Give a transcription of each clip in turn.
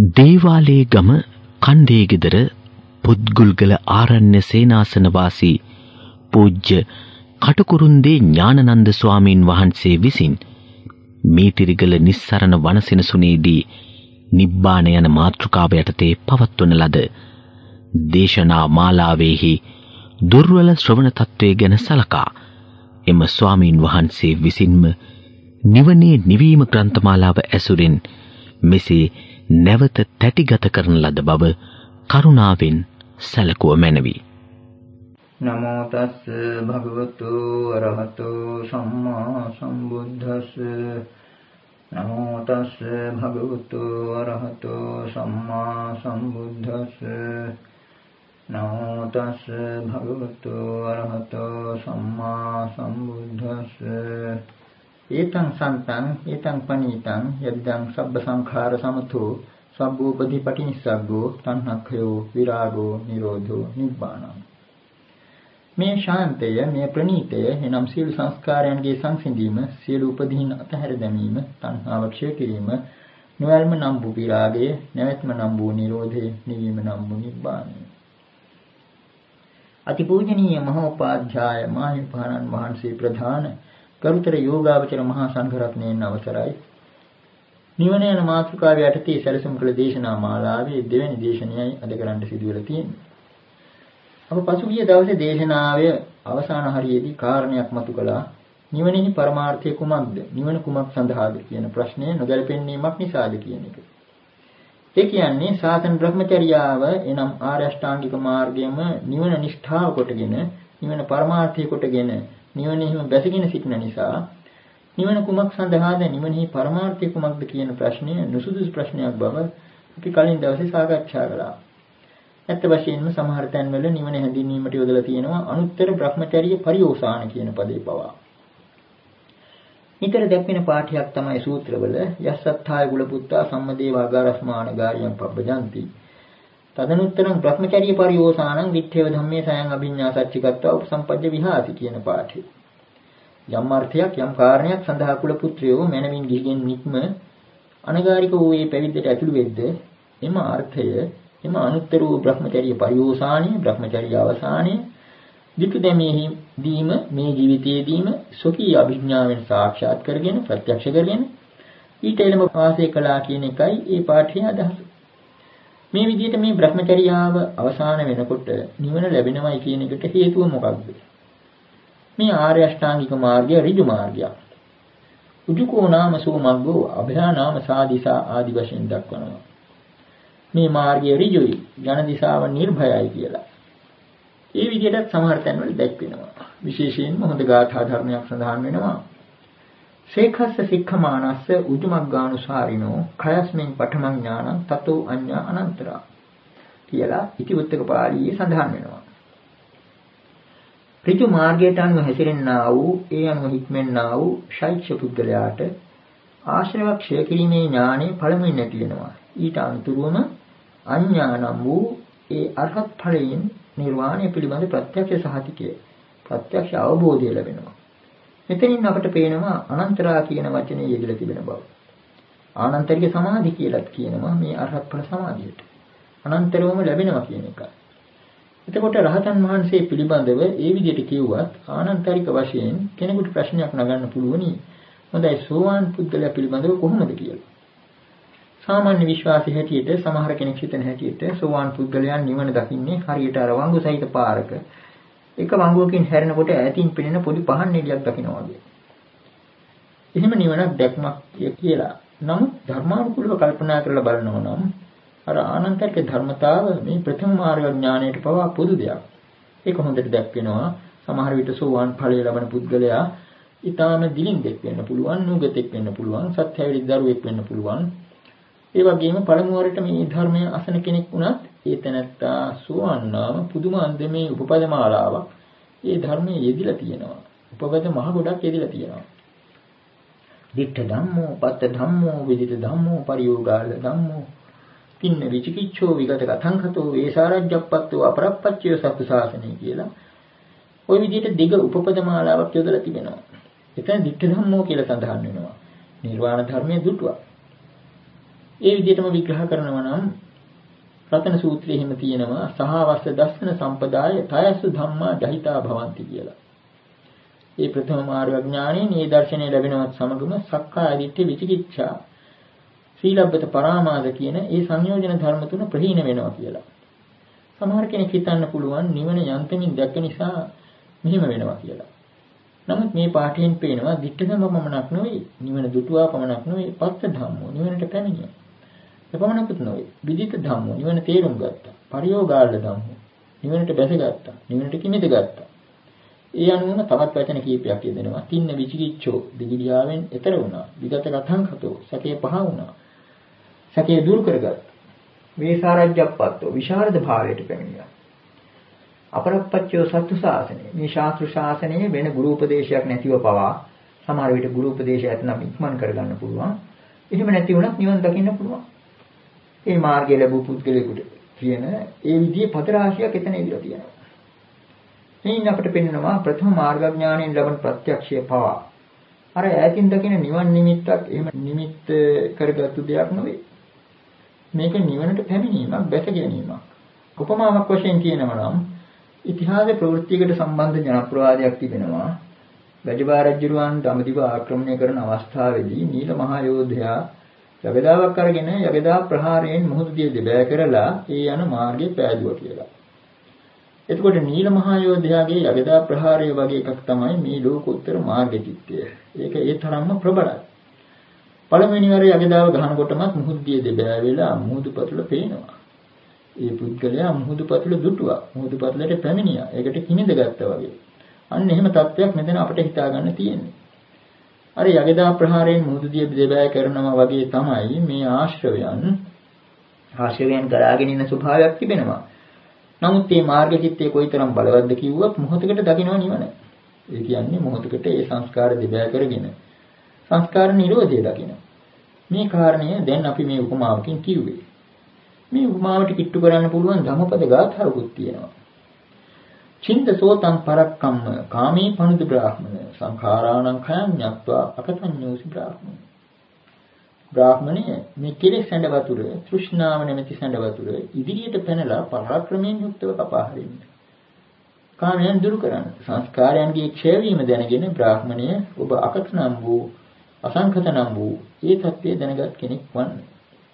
දේවාලේ ගම කණ්ඩේ ගෙදර පුත්ගුල්ගල ආරණ්‍ය සේනාසන වාසී පූජ්‍ය කටුකුරුන්දේ ඥානනන්ද ස්වාමීන් වහන්සේ විසින් මීතිරිගල නිස්සරණ වනසෙනසුනේදී නිබ්බාන යන මාතෘකාව යටතේ පවත්වන ලද දේශනා මාලාවේහි දුර්වල ශ්‍රවණ තත්වයේ ගැන සලකා එම ස්වාමීන් වහන්සේ විසින්ම නිවනේ නිවීම ග්‍රන්ථමාලාව ඇසුරින් මෙසේ නැවත තැටිගත කරන ලද බව කරුණාවෙන් සැලකුව මැනවි. නමෝ තස් භගවතු අරහතෝ සම්මා සම්බුද්දස්ස. නමෝ තස් භගවතු අරහතෝ සම්මා සම්බුද්දස්ස. නමෝ තස් භගවතු අරහතෝ සම්මා සම්බුද්දස්ස. ඒතං සන්තං ඒතං පනීතං යද්දං සබ්බ සංඛාර සමතෝ සබ්බෝපදී පටිනිස්සග්ගෝ තණ්හක්ඛයෝ විරාගෝ නිරෝධෝ නිබ්බානං. මේ ශාන්තය, මේ ප්‍රණීතය එනම් සියලු සංස්කාරයන්ගේ සංසිඳීම, සියලු උපදීන් අතහැර දැමීම, තණ්හාව ක්ෂය කිරීම, නොයල්ම නම් වූ විරාගය, නැවැත්ම නම් වූ නිරෝධය, නිවීම නම් වූ නිබ්බානය. අතිපූජනීය මහෝපාධ්‍යාය මාහිමිපාණන් වහන්සේ ප්‍රධාන ගරුතර යෝගාවචර මහා සංඝරත්නයන් අවසරයි. නිවන යන මාතෘකාව යටතේ සැලසුම් කළ දේශනා මාලාවේ දෙවැනි දේශනයයි අද කරන්න සිදුවලා තියෙන්නේ. අප පසුගිය දවසේ දේශනාවේ අවසාන හරියේදී කාරණයක් මතු කළා. නිවනෙහි පරමාර්ථය කුමක්ද? නිවන කුමක් සඳහාද කියන ප්‍රශ්නය නොගැලපෙන්නීමක් නිසාද කියන එක. ඒ කියන්නේ සාසන බ්‍රහ්මචර්යාව එනම් ආර්ය අෂ්ටාංගික මාර්ගයම නිවන නිෂ්ඨාව කොටගෙන, නිවන පරමාර්ථය කොටගෙන නිවනෙහිම බැසගෙන සිටින නිසා නිවන කුමක් සඳහාද, නිවනෙහි පරමාර්ථය කුමක්ද කියන ප්‍රශ්නය නුසුදුසු ප්‍රශ්නයක් බව අපි කලින් දවසේ සාකච්ඡා කළා. ඇත්ත වශයෙන්ම සමහර තැන්වල නිවන හැඳින්වීමට යොදලා තියෙනවා අනුත්තර බ්‍රහ්මචර්ය පරිෝසాన කියන පදේ පවා. ඊතර දැක්වෙන පාඨයක් තමයි සූත්‍රවල යස්සත්ථාය ගුලපුත්තා සම්මදේවාගාරස්මාන ගාරියම් පබ්බජಂತಿ. තදනුත්තරං බ්‍රහ්මචර්ය පරිෝසానං විත්තේව ධම්මේ සයං අභිඤ්ඤා සච්චිකත්වා උපසම්පජ්ජ විහාති කියන පාඨය. යම් අර්ථයක් යම් කාරණයක් සඳහා කුල පුත්‍රයෝ මනමින් ගිහිගෙන් නික්ම අනගාരിക වූ මේ පැවිද්දට ඇතුළු වෙද්ද එම අර්ථය එම අනුත්තර වූ බ්‍රහ්මචර්ය පරිෝසාණය බ්‍රහ්මචර්ය අවසානය විතු දෙමෙහිදීම මේ ජීවිතයේදීම සොකී අභිඥාවෙන් සාක්ෂාත් කරගෙන ප්‍රත්‍යක්ෂ කරගෙන ඊට එළඹ වාසය කළා කියන එකයි ඒ පාඨයේ අදහස. මේ විදිහට මේ බ්‍රහ්මචර්යාව අවසාන වෙනකොට නිවන ලැබෙනවයි කියන එකට හේතුව මොකක්ද? මේ ආර්ය අෂ්ටාංගික මාර්ගය ඍජු මාර්ගයක්. උජුකෝ නාම සෝ මග්ගෝ අභයා නාම සාදිසා ආදි වශයෙන් දක්වනවා. මේ මාර්ගය ඍජුයි, ජන දිශාව නිර්භයයි කියලා. ඒ විදිහට සමහර තැන්වල දැක්වෙනවා. විශේෂයෙන්ම හොඳ ගාථා ධර්මයක් සඳහන් වෙනවා. සේඛස්ස සික්ඛමානස්ස උජුමග්ගානුසාරිනෝ khයස්මින් පඨමං ඥානං තතෝ අඤ්ඤා අනන්තරා කියලා ඉතිවුත්තක පාළියේ සඳහන් වෙනවා. ඍජු මාර්ගයට අනුව හැසිරෙන්නා වූ ඒ අනුව හික්මෙන්නා වූ ශෛක්ෂ පුද්ගලයාට ආශ්‍රවක්ෂය කිරීමේ ඥානෙ පළමුවෙන් නැති වෙනවා. ඊට අනුතුරුවම අඥානම් වූ ඒ අරහත් ඵලයෙන් නිර්වාණය පිළිබඳ ප්‍රත්‍යක්ෂ සහතිකය, ප්‍රත්‍යක්ෂ අවබෝධය ලැබෙනවා. මෙතනින් අපට පේනවා අනන්තරා කියන වචනේ යෙදලා තිබෙන බව. ආනන්තරික සමාධි කියලාත් කියනවා මේ අරහත් ඵල සමාධියට. අනන්තරවම ලැබෙනවා කියන එකයි. එතකොට රහතන් වහන්සේ පිළිබඳව ඒ විදිහට කිව්වත් ආනන්තරික වශයෙන් කෙනෙකුට ප්‍රශ්නයක් නගන්න පුළුවනි. හොඳයි සෝවාන් පුද්ගලයා පිළිබඳව කොහොමද කියලා. සාමාන්‍ය විශ්වාසය හැටියට සමහර කෙනෙක් හිතන හැටියට සෝවාන් පුද්ගලයන් නිවන දකින්නේ හරියට අර වංගු සහිත පාරක එක වංගුවකින් හැරෙනකොට ඈතින් පෙනෙන පොඩි පහන් නිලියක් දකිනවා වගේ. එහෙම නිවනක් දැක්මක් කියලා. නමුත් ධර්මානුකූලව කල්පනා කරලා බලනවා නම් අර ආනන්තරික ධර්මතාව මේ ප්‍රථම මාර්ග ඥානයට පවා පොදු දෙයක්. ඒක හොඳට දැක්වෙනවා. සමහර විට සෝවාන් ඵලය ලබන පුද්ගලයා ඊටාම දිලින්දෙක් වෙන්න පුළුවන්, නුගතෙක් වෙන්න පුළුවන්, සත්‍යවිරුද්ධ දරුවෙක් වෙන්න පුළුවන්. ඒ වගේම පළමු වරට මේ ධර්මය අසන කෙනෙක් වුණත් ඒ තැනත්තා සෝවාන් නාම පුදුම අන්දමේ උපපදමාලාවක් ඒ ධර්මයේ යෙදිලා තියෙනවා. උපපද මහ ගොඩක් යෙදිලා තියෙනවා. ditta dhammo, patta dhammo, vidita dhammo, pariyogala dhammo, පින්න විචිකිච්ඡෝ විගත කතංකතෝ ඒසාරජ්ජප්පත්තෝ අපරප්පච්චය සත්තු ශාසනය කියලා ওই විදිහට දිග උපපදමාලාවක් යොදලා තිබෙනවා. එතන ditta dhammo කියලා සඳහන් වෙනවා. නිර්වාණ ධර්මයේ දුටුවා. ඒ විදිහටම විග්‍රහ කරනවා නම් රතන සූත්‍රයේ හිම තියෙනවා සහවස්ස දස්සන සම්පදාය තයසු ධම්මා දහිතා භවಂತಿ කියලා. මේ ප්‍රථම මාර්ග ඥානයේ මේ දර්ශනය ලැබෙනවත් සමගම සක්කාය දිට්ඨි විචිකිච්ඡා සීලබ්බත පරාමාද කියන ඒ සංයෝජන ධර්ම තුන ප්‍රහීන වෙනවා කියලා. සමහර කෙනෙක් හිතන්න පුළුවන් නිවන යන්තමින් දැක්ක නිසා මෙහෙම වෙනවා කියලා. නමුත් මේ පාඨයෙන් පේනවා දිට්ඨ ධම්ම පමණක් නෙවෙයි නිවන දුටුවා පමණක් නෙවෙයි පත්ත ධම්මෝ නිවනට පැමිණියා. එපමණකුත් නෙවෙයි විදිත ධම්මෝ නිවන තේරුම් ගත්තා. පරියෝගාල ධම්මෝ නිවනට බැසගත්තා. නිවනට කිමිද ගත්තා. ඒ අනුවම තවත් වචන කීපයක් යෙදෙනවා. තින්න විචිකිච්ඡෝ දිගිඩියාවෙන් එතර වුණා. විගත කතංකතෝ සකේ පහ වුණා. සකේ දුරු කරගත්තා. වේසාරජ්ජප්පත්තෝ විශාරද භාවයට පැමිණියා. අපරප්පච්චෝ සත්තු ශාසනය. මේ ශාස්ත්‍ර ශාසනයේ වෙන ගුරු උපදේශයක් නැතිව පවා සමහර විට ගුරු උපදේශයක් නම් ඉක්මන් කරගන්න පුළුවන්. එහෙම නැති වුණත් නිවන් දකින්න පුළුවන්. මේ මාර්ගය ලැබූ පුද්ගලයෙකුට කියන ඒ විදිහේ පද රාශියක් එතන ඉදිරියට තියෙනවා. මේන් අපිට පෙන්වනවා ප්‍රථම මාර්ගඥාණයෙන් ලැබෙන ප්‍රත්‍යක්ෂය පවා අර ඈතින් දකින නිවන් නිමිත්තක් එහෙම නිමිත්ත කරගත්තු දෙයක් නෙවෙයි. මේක නිවනට පැමිණීමක්, බැස ගැනීමක්. උපමාවක් වශයෙන් කියනවා නම් ඉතිහාස ප්‍රවෘත්තියකට සම්බන්ධ ජනප්‍රවාදයක් තිබෙනවා. වැජිබා රජුරුවන් දඹදිව ආක්‍රමණය කරන අවස්ථාවේදී නීල මහා යෝධයා යගදාවක් අරගෙන යගදා ප්‍රහාරයෙන් මුහුදු දිය දෙබෑ කරලා ඒ යන මාර්ගය පෑදුවා කියලා. එතකොට නීල මහා යෝධයාගේ යගදා ප්‍රහාරය වගේ එකක් තමයි මේ ලෝකෝත්තර මාර්ග චිත්තය. ඒක ඒ තරම්ම ප්‍රබලයි. පළවෙනි වර යගදාව ගහනකොටමත් මුහුදු දිය දෙබෑ වෙලා මුහුදු පතුල පේනවා. ඒ පුද්ගලයා මුහුදු පතුල දුටුවා. මුහුදු පතුලට පැමිණියා. ඒකට කිනිද ගත්තා වගේ. අන්න එහෙම තත්ත්වයක් මෙතන අපිට හිතා ගන්න තියෙන්නේ. අර යගදා ප්‍රහාරයෙන් මුහුදු දිය දෙබෑ කරනවා වගේ තමයි මේ ආශ්‍රවයන් ගලාගෙන ඉන්න ස්වභාවයක් තිබෙනවා. නමුත් මේ මාර්ග චිත්තය කොයිතරම් බලවත්ද කිව්වොත් මොහොතකට දකින්න නිවන. ඒ කියන්නේ මොහොතකට ඒ සංස්කාර දෙබෑ කරගෙන සංස්කාර නිරෝධය දකින්න. මේ කාරණය දැන් අපි මේ උපමාවකින් කිව්වේ. මේ උපමාවට කිට්ටු කරන්න පුළුවන් ධම්මපද ගාථාවකුත් තියෙනවා. චින්තසෝතං පරක්කම්ම කාමී පනුද බ්‍රාහ්මණ සංඛාරාණං khයං ඤත්වා අකතඤ්ඤෝසි බ්‍රාහ්මණ. බ්‍රාහ්මණය මේ කෙලෙස් සැඬ වතුර තෘෂ්ණාව නැමැති සැඬ වතුර ඉදිරියට පැනලා පරාක්‍රමයෙන් යුක්තව කපා හරින්න. කාමයන් දුරු කරන්න. සංස්කාරයන්ගේ ක්ෂය වීම දැනගෙන බ්‍රාහ්මණය ඔබ අකත නම් වූ අසංඛත නම් වූ ඒ தත්ත්වය දැනගත් කෙනෙක් වන්න.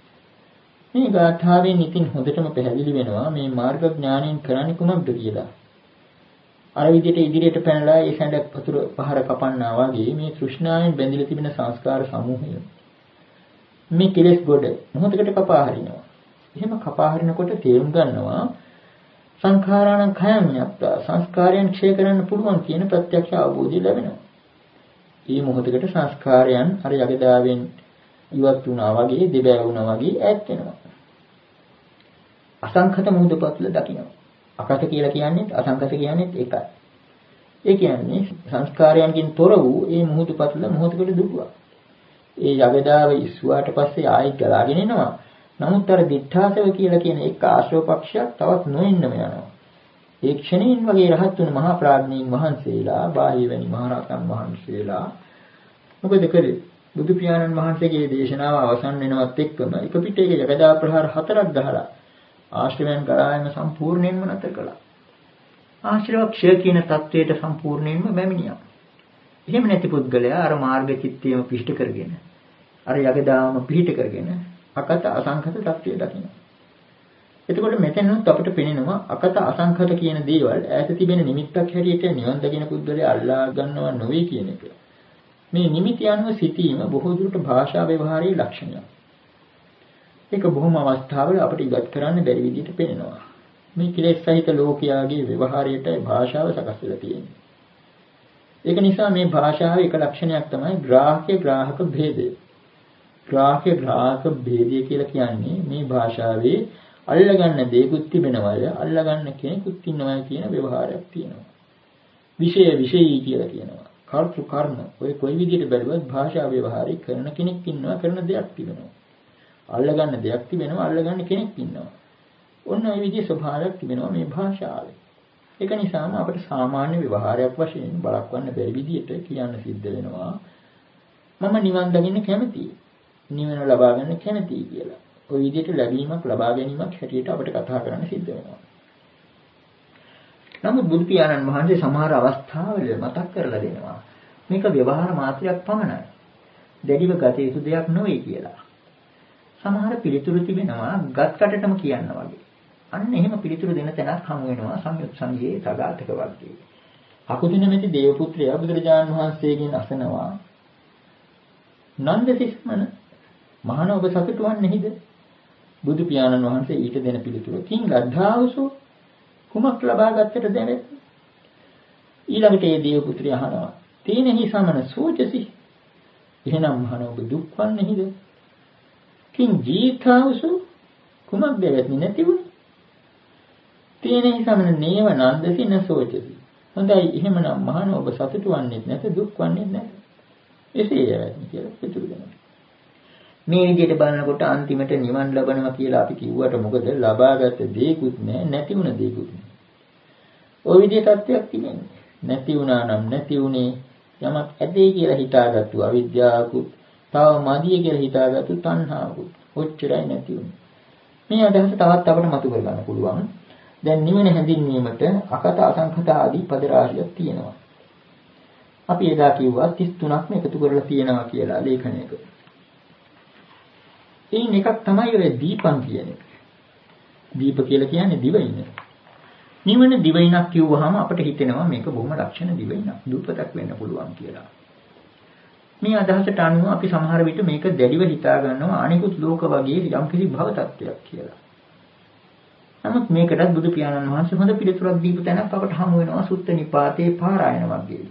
මේ ගාථාවෙන් ඉතින් හොඳටම පැහැදිලි වෙනවා මේ මාර්ග ඥාණයෙන් කරන්නේ කුමක්ද කියලා. අර විදිහට ඉදිරියට පැනලා ඒ සැඬ වතුර පහර කපන්නා වගේ මේ තෘෂ්ණාවෙන් බැඳිලා තිබෙන සංස්කාර සමූහය මේ කෙලෙස් ගොඩ මොහොතකට කපා හරිනවා. එහෙම කපා හරිනකොට තේරුම් ගන්නවා සංඛාරාණං khයං ඤත්වා සංස්කාරයන් ක්ෂය කරන්න පුළුවන් කියන ප්‍රත්‍යක්ෂ අවබෝධය ලැබෙනවා. මේ මොහොතකට සංස්කාරයන් අර යගදාවෙන් ඉවත් වුණා වගේ දෙබෑ වුණා වගේ ඈත් වෙනවා. අසංඛත මුහුදුපත්ල දකිනවා. අකත කියලා කියන්නේ අසංඛත කියන්නේ ඒකයි. ඒ කියන්නේ සංස්කාරයන්ගෙන් තොර වූ මේ මුහුදුපත්ල මොහොතකට දුටුවා. ඒ යගදාව ඉස්සුවාට පස්සේ ආයෙත් ගලාගෙන එනවා. නමුත් අර දිඨාසව කියලා කියන එක් ආශ්‍රව පක්ෂයක් තවත් නොඉන්නම යනවා. ඒ ක්ෂණින් වගේ රහත් වුණු මහා ප්‍රඥාන් වහන්සේලා, බාහ්‍ය වෙනි මහරහතන් වහන්සේලා මොකද කළේ? බුදු පියාණන් වහන්සේගේ දේශනාව අවසන් වෙනවත් එක්කම එක පිටේක යගදා ප්‍රහාර 4ක් ගහලා ආශ්‍රවයන් ගලායම සම්පූර්ණයෙන්ම නැතර කළා. ආශ්‍රව ක්ෂය කියන தത്വයට සම්පූර්ණයෙන්ම බැමිණියා. එහෙම නැති පුද්ගලයා අර මාර්ග චිත්තයම පිහිට කරගෙන අර යගදාම පිහිට කරගෙන අකත අසංඛත தത്വය දකිනවා. එතකොට මෙතනත් අපිට පේනවා අකත අසංඛත කියන දේවල් ඈත තිබෙන නිමිත්තක් හැටියට නිවන් දකින පුද්ගලයා අල්ලා ගන්නව නෙවෙයි කියන එක. මේ නිමිති අනුව සිටීම බොහෝ දුරට භාෂා ව්‍යවහාරයේ ලක්ෂණයක්. ඒක බොහොම අවස්ථාවල අපිට ඉවත් කරන්න බැරි විදිහට පේනවා. මේ කෙලෙස් සහිත ලෝකයාගේ ව්‍යවහාරයට භාෂාව සකස් වෙලා තියෙන්නේ. ඒක නිසා මේ භාෂාවේ එක ලක්ෂණයක් තමයි ග්‍රාහක භේදය. ග්‍රාහක භේදය කියලා කියන්නේ මේ භාෂාවේ අල්ලගන්න දේකුත් තිබෙනවය අල්ලගන්න කෙනෙකුත් ඉන්නවය කියන ව්‍යවහාරයක් තියෙනවා. විෂයී කියලා කියනවා. කර්තෘ කර්ම ඔය කොයි විදිහට බැලුවත් භාෂා ව්‍යවහාරي කරන කෙනෙක් ඉන්නවා කරන දෙයක් තිබෙනවා. අල්ලගන්න දෙයක් තිබෙනවා අල්ලගන්න කෙනෙක් ඉන්නවා. ඔන්න ඔය විදිහේ ස්වභාවයක් තිබෙනවා මේ භාෂාවේ. ඒක නිසාම අපිට සාමාන්‍ය ව්‍යවහාරයක් වශයෙන් බලක්වන්න බැරි විදිහට කියන්න සිද්ධ වෙනවා. මම නිවන් දකින්න කැමතියි. නිවන ලබා ගන්න කැමතියි කියලා. ওই විදිහට ලැබීමක් ලබා ගැනීමක් හැටියට අපිට කතා කරන්න සිද්ධ වෙනවා. නමුත් බුදු පියාණන් වහන්සේ සමහර අවස්ථාවල මතක් කරලා දෙනවා මේක ව්‍යවහාර මාත්‍රයක් පමණයි. දැඩිව ගත යුතු දෙයක් නෙවෙයි කියලා. සමහර පිළිතුරු තිබෙනවා ගත්කටටම කියන්න වගේ. අන්න එහෙම පිළිතුරු දෙන තැනක් හමු වෙනවා සංයුත් සංගයේ සගතක වර්ගයේ. අකුදින මෙති දේවපුත්‍රයා බුදුරජාණන් වහන්සේගෙන් අසනවා නන්දසිස්මන මහණ ඔබ සතුටු වන්නේහිද? බුදු පියාණන් වහන්සේ ඊට දෙන පිළිතුර කිං ලද්ධාවසෝ කුමක් ලබා ගත්තට දැනෙත්? ඊළඟට ඒ දේවපුත්‍රය අහනවා තේනෙහි සමන සෝචසි එහෙනම් මහණ ඔබ දුක් වන්නේහිද? කිං ජීතාවසෝ කුමක් දැනෙත් නැතිව? තේනෙහි සමන නේව නන්දසි නසෝචසි. හොඳයි එහෙමනම් මහණ ඔබ සතුටු වන්නේත් නැත දුක් වන්නේත් නැත. එසේ යවත්නි කියලා පිටුරු දෙනවා. මේ විදිහට බලනකොට අන්තිමට නිවන් ලබනවා කියලා අපි කිව්වට මොකද ලබාගත් දේකුත් නැහැ නැති වුණ දේකුත් නැහැ. ওই විදිහේ තත්ත්වයක් තිබෙන්නේ. නැති වුණා නම් නැති උනේ යමක් ඇදේ කියලා හිතාගත්තු අවිද්‍යාවකුත් තව මදිය කියලා හිතාගත්තු තණ්හාවකුත් ඔච්චරයි නැති උනේ. මේ අදහස තවත් අපිට මතු කරගන්න පුළුවන්. දැන් නිවන හැඳින්වීමට අකත අසංඛත ආදී පද රාශියක් තියෙනවා. අපි එදා කිව්වා 33ක්ම එකතු කරලා තියෙනවා කියලා ලේඛනයක. ඒන් එකක් තමයි ඔය දීපං කියන්නේ. දීප කියලා කියන්නේ දිවයින. නිවන දිවයිනක් කිව්වහම අපිට හිතෙනවා මේක බොහොම ලක්ෂණ දිවයිනක්. දුපතක් වෙන්න පුළුවන් කියලා. මේ අදහසට අනුව අපි සමහර විට මේක දැඩිව හිතා ගන්නවා අනිකුත් ලෝක වගේ යම්කිසි භව තත්ත්වයක් කියලා. නමුත් මේකටත් බුදු පියාණන් වහන්සේ හොඳ පිළිතුරක් දීපු තැනක් අපට හමු වෙනවා සුත්ත නිපාතේ පාරායන වර්ගයේ.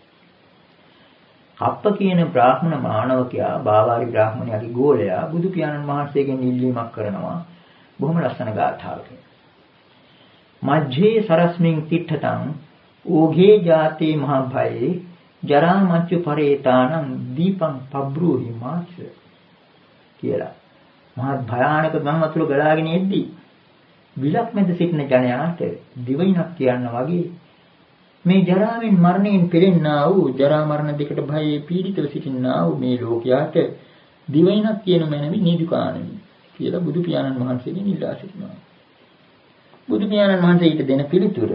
අප්ප කියන බ්‍රාහ්මණ මානවකයා බාවාරි බ්‍රාහ්මණයාගේ ගෝලයා බුදු පියාණන් වහන්සේගෙන් ඉල්ලීමක් කරනවා බොහොම ලස්සන ගාථාවකින්. මජ්ජේ සරස්මින් තිට්ඨතං ඕඝේ ජාතේ මහභයේ ජරා මච්චු පරේතානං දීපං පබ්‍රූහි මාච කියලා. මහත් භයානක ගම් වතුර ගලාගෙන එද්දී විලක් මැද සිටින ජනයාට දිවයිනක් කියන්න වගේ මේ ජරාවෙන් මරණයෙන් පෙළෙන්නා වූ ජරා මරණ දෙකට භයයේ පීඩිතව සිටින්නා වූ මේ ලෝකයාට දිවයිනක් කියන මැනවි නිදුකාණනි කියලා බුදු පියාණන් වහන්සේගෙන් ඉල්ලා සිටිනවා. බුදු පියාණන් වහන්සේ ඊට දෙන පිළිතුර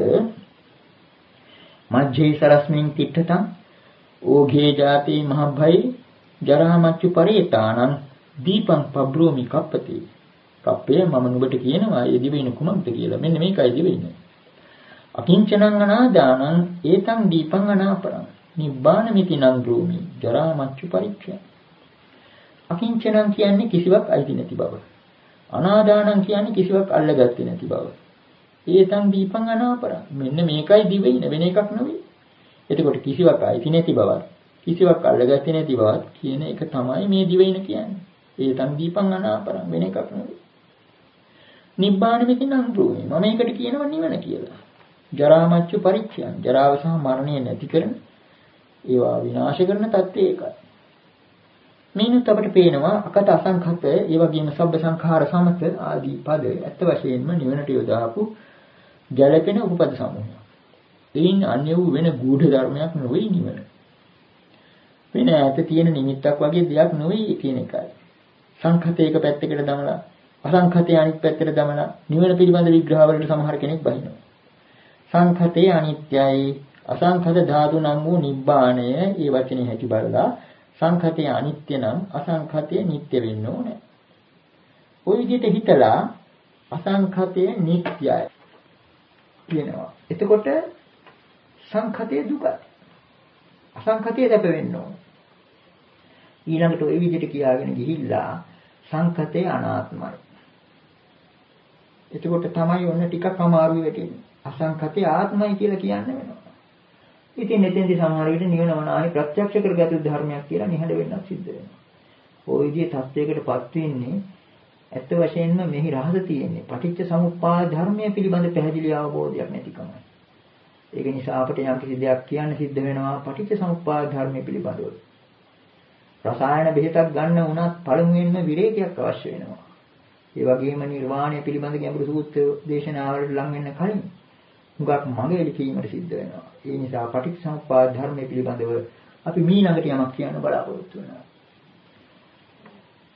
මජ්ජේ සරස්මින් තිට්ඨතං ඕඝේ ජාතේ මහභයේ ජරා මච්චු පරේතානං දීපං පබ්‍රෝමි කප්පති. කප්පේ මම නුඹට කියනවා ඒ දිවයින කුමක්ද කියලා. මෙන්න මේකයි දිවයින. අකිංචනං අනාදානං ඒතං දීපං අනාපරං නිබ්බාන මිති නං රෝමි ජරා මච්චු පරික්ඛය. අකිංචනං කියන්නේ කිසිවක් අයිති නැති බව. අනාදානං කියන්නේ කිසිවක් අල්ලගත්තේ නැති බව. ඒතං දීපං අනාපරං මෙන්න මේකයි දිවයින වෙන එකක් නෙවෙයි. එතකොට කිසිවක් අයිති නැති බවත් කිසිවක් අල්ලගත්තේ නැති බවත් කියන එක තමයි මේ දිවයින කියන්නේ. ඒතං දීපං අනාපරං වෙන එකක් නෙවෙයි. නිබ්බාන මිති නං රෝමි මම මේකට කියනවා නිවන කියලා. ජරා මච්චු පරික්ඛයන් ජරාව සහ මරණය නැති කරන ඒවා විනාශ කරන தත්ත්වය ඒකයි. මේනුත් අපිට පේනවා අකත අසංඛත ඒ වගේම සබ්බ සංඛාර සමත ආදී පද ඇත්ත වශයෙන්ම නිවනට යොදාපු ගැළපෙන උපපද සමූහයක්. එයින් අන්‍ය වූ වෙන ගූඪ ධර්මයක් නොවේ නිවන. වෙන ඈත තියෙන නිමිත්තක් වගේ දෙයක් නොවේ කියන එකයි. සංඛතයක පැත්තකට දමලා අසංඛතය අනිත් පැත්තට දමලා නිවන පිළිබඳ විග්‍රහවලට සමහර කෙනෙක් බහිනවා. සංඛතේ අනිත්‍යයි අසංඛත ධාතු නම් වූ නිබ්බාණය ඒ වචනේ හැටි බලලා සංඛතේ අනිත්‍ය නම් අසංඛතේ නිට්ටය වෙන්න ඕනේ. ওই විදිහට හිතලා අසංඛතේ නිට්ටයයි කියනවා. එතකොට සංඛතේ දුකයි. අසංඛතේ දැප වෙන්න ඕනේ. ඊළඟට ওই විදිහට කියාගෙන ගිහිල්ලා සංඛතේ අනාත්මයි. එතකොට තමයි ඔන්න ටිකක් අමාරු වෙන්නේ. අසංඛතේ ආත්මයි කියලා කියන්න වෙනවා. ඉතින් එතෙන්දී සමහර විට නිවන වනාහි ප්‍රත්‍යක්ෂ කරගත් ධර්මයක් කියලා නිහඬ වෙන්නත් සිද්ධ වෙනවා. ওই විදිහේ තත්වයකටපත් වෙන්නේ ඇත්ත වශයෙන්ම මෙහි රහස තියෙන්නේ පටිච්ච සමුප්පාද ධර්මයේ පිළිබඳ පැහැදිලි අවබෝධයක් නැතිකමයි. ඒක නිසා අපිට යම් කිසි දෙයක් කියන්න සිද්ධ වෙනවා පටිච්ච සමුප්පාද ධර්මයේ පිළිබඳව. රසායන බෙහෙතක් ගන්න වුණත් පළමුවෙන්ම විරේකයක් අවශ්‍ය වෙනවා. ඒ වගේම නිර්වාණය පිළිබඳ ගැඹුරු සූත්‍ර දේශනාවලට ලං වෙන්න කලින් හුඟක් මඟෙලි කීමට සිද්ධ වෙනවා. ඒ නිසා පටිච්චසමුප්පාද ධර්මයේ පිළිබඳව අපි මීළඟට යමක් කියන්න බලාපොරොත්තු වෙනවා.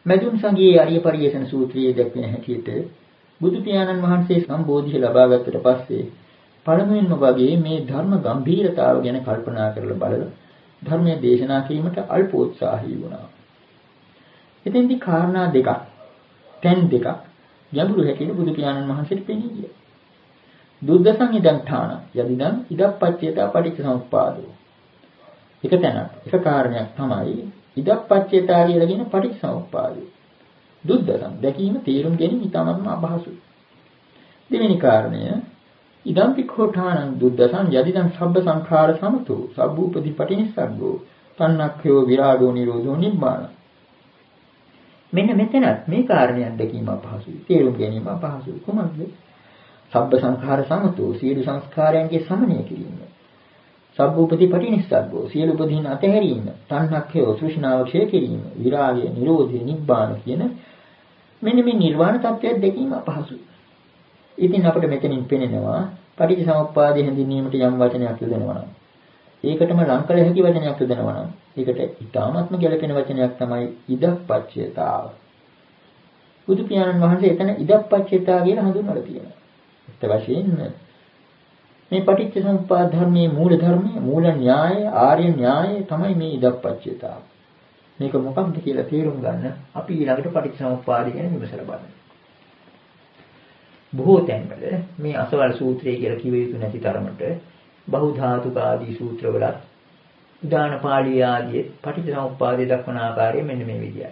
මැදුම් සංගයේ ආර්ය පරියේෂණ සූත්‍රයේ දැක්වෙන හැටියට බුදු පියාණන් වහන්සේ සම්බෝධිය ලබා ගත්තට පස්සේ පළමුවෙන්ම වගේ මේ ධර්ම ගැඹීරතාව ගැන කල්පනා කරලා බලලා ධර්මයේ දේශනා කිරීමට අල්පෝත්සාහී වුණා. එතෙන්දී කාරණා දෙකක්, තැන් දෙකක් ගැඹුරු හැටියට බුදු පියාණන් වහන්සේට පෙනී ගියා. දුද්දසං ඉදං ඨාන යදිදං ඉදප්පච්චේතා පටිච්චසමුප්පාදෝ. එක තැනක්, එක කාරණයක් තමයි ඉදප්පච්චේතා කියලා කියන පටිච්චසමුප්පාදය. දුද්දසං දැකීම තේරුම් ගැනීම ඉතාමත්ම අපහසුයි. දෙවෙනි කාරණය ඉදං පික්ඛෝඨානං දුද්දසං යදිදං සබ්බ සංඛාර සමතෝ සබ්බූපදී පටිනිස්සග්ගෝ තණ්හක්ඛයෝ විරාගෝ නිරෝධෝ නිබ්බාන. මෙන්න මෙතනත් මේ කාරණයක් දැකීම අපහසුයි. තේරුම් ගැනීම අපහසුයි. කොහොමද? සබ්බ සංඛාර සමතෝ සියලු සංස්කාරයන්ගේ සමනය කිරීම. සබ්බූපදී පටිනිස්සග්ගෝ සියලු උපදීන අතහැරීම. තණ්හක්ඛයෝ තෘෂ්ණාව ක්ෂය කිරීම. විරාගය, නිරෝධය, නිබ්බාන කියන මෙන්න මේ නිර්වාණ tattwයක් දැකීම අපහසුයි. ඉතින් අපිට මෙතනින් පෙනෙනවා පටිච්චසමුප්පාදය හැඳින්වීමට යම් වචනයක් යොදනවා නම් ඒකටම ලං කළ හැකි වචනයක් යොදනවා නම් ඒකට ඊටාත්ම ගැළපෙන වචනයක් තමයි ඉදප්පච්චේතාව. බුදු පියාණන් වහන්සේ එතන ඉදප්පච්චේතාව කියලා හඳුන්වලා තියෙනවා. ඒත් වශයෙන්ම මේ පටිච්චසමුප්පාද ධර්මයේ මූල ධර්මයේ මූල න්‍යාය ආර්ය න්‍යාය තමයි මේ ඉදප්පච්චේතාව. මේක මොකක්ද කියලා තේරුම් ගන්න අපි ඊළඟට පටිච්චසමුප්පාදය ගැන විමසලා බලමු. බොහෝ තැන්වල මේ අසවල් සූත්‍රය කියලා කිව යුතු නැති තරමට බහු ධාතුක ආදී සූත්‍රවලත් උදාන පාළිය ආදී පටිච්චසමුප්පාදය දක්වන ආකාරය මෙන්න මේ විදියයි.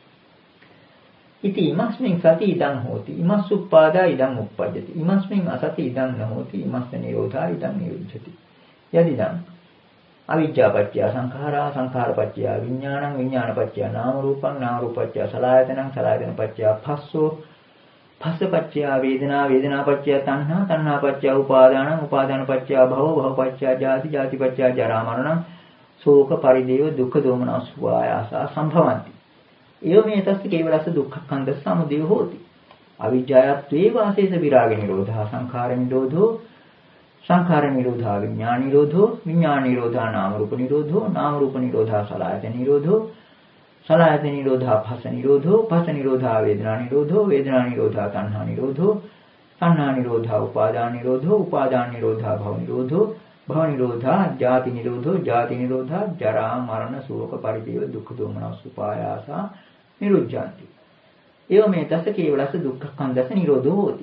ඉති ඉමස්මින් සති ඉදං හෝති ඉමස්සුප්පාදා ඉදං උප්පජ්ජති ඉමස්මින් අසති ඉදං නහෝති ඉමස්ස නිරෝධා ඉදං නිරුද්ධති යදිදං අවිජ්ජාපච්චය සංඛාරා සංඛාරපච්චය විඥානං විඥානපච්චය නාම රූපං නාම රූපච්චය සලආයතනං සලආයතනපච්චය පස්සෝ පස්සපච්චය වේදනා වේදනාපච්චය තණ්හා තණ්හාපච්චය උපාදානං උපාදානපච්චය භව භවපච්චය ජාති ජාතිපච්චය ජරා මරණං ශෝක පරිදේව දුක්ඛ දෝමනස් වායාසා සම්භවಂತಿ එය මේ තස්ස කේවලස්ස දුක්ඛඛන්ද සමුදය හෝති අවිජ්ජායත්වේ වාසේස විරාග නිරෝධා සංඛාර නිරෝධෝ සංඛාර නිරෝධා විඥාන නිරෝධෝ විඥාන නිරෝධා නාම රූප නිරෝධෝ නාම රූප නිරෝධා සලආයතන නිරෝධෝ සලආයතන නිරෝධා භස නිරෝධෝ භස නිරෝධා වේදනා නිරෝධෝ වේදනා නිරෝධා තණ්හා නිරෝධෝ තණ්හා නිරෝධා උපාදාන නිරෝධෝ උපාදාන නිරෝධා භව නිරෝධෝ භව නිරෝධා ජාති නිරෝධෝ ජාති නිරෝධා ජරා මරණ ශෝක පරිදේව දුක්ඛ දෝමනස් උපායාසා නිරුද්ධාන්ති එව මේ තස කේවලස්ස දුක්ඛඛන්දස නිරෝධෝ හෝති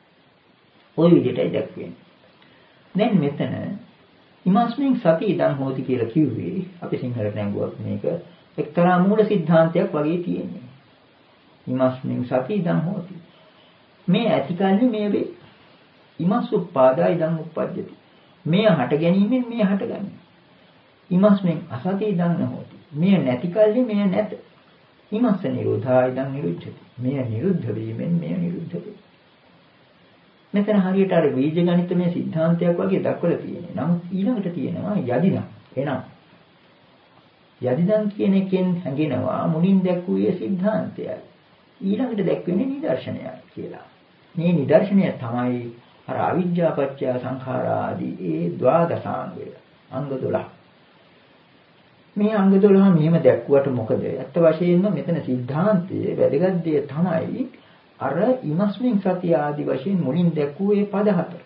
ඔය විදිහටයි දැක්වෙන්නේ. දැන් මෙතන ඉමස්මින් සති ඉදං හෝති කියලා කිව්වේ අපි සිංහලට නැංගුවත් මේක එක්තරා මූල සිද්ධාන්තයක් වගේ තියෙන්නේ. ඉමස්මින් සති ඉදං හෝති. මේ ඇතිකල්ලි මේ වේ. ඉමස්සුප්පාදා ඉදං උප්පජ්ජති. මේ හට ගැනීමෙන් මේ හටගන්නේ. ඉමස්මින් අසති ඉදං නහෝති. මේ නැතිකල්ලි මේ නැත. ඉමස්ස නිරෝධා ඉදං නිරුද්ධති. මේ නිරුද්ධ වීමෙන් මේ නිරුද්ධ වේ. මෙතන හරියට අර බීජ ගණිතමය සිද්ධාන්තයක් වගේ දක්වලා තියෙනවා. නමුත් ඊළඟට තියෙනවා යදිදං. එනම් යදිදං කියන එකෙන් හැඟෙනවා මුලින් දැක්වුවේ සිද්ධාන්තයයි. ඊළඟට දැක්වෙන්නේ නිදර්ශනයයි කියලා. මේ නිදර්ශනය තමයි අර අවිජ්ජාපච්චය සංඛාරා ආදී ඒ ද්වාදසාංගය. අංග 12. මේ අංග 12 මෙහෙම දැක්ුවට මොකද? අත්ත වශයෙන්ම මෙතන සිද්ධාන්තයේ වැදගත් දේ තමයි අර ඉමස්මින් සතිය ආදී වශයෙන් මුලින් දැක්වූ ඒ පද හතර.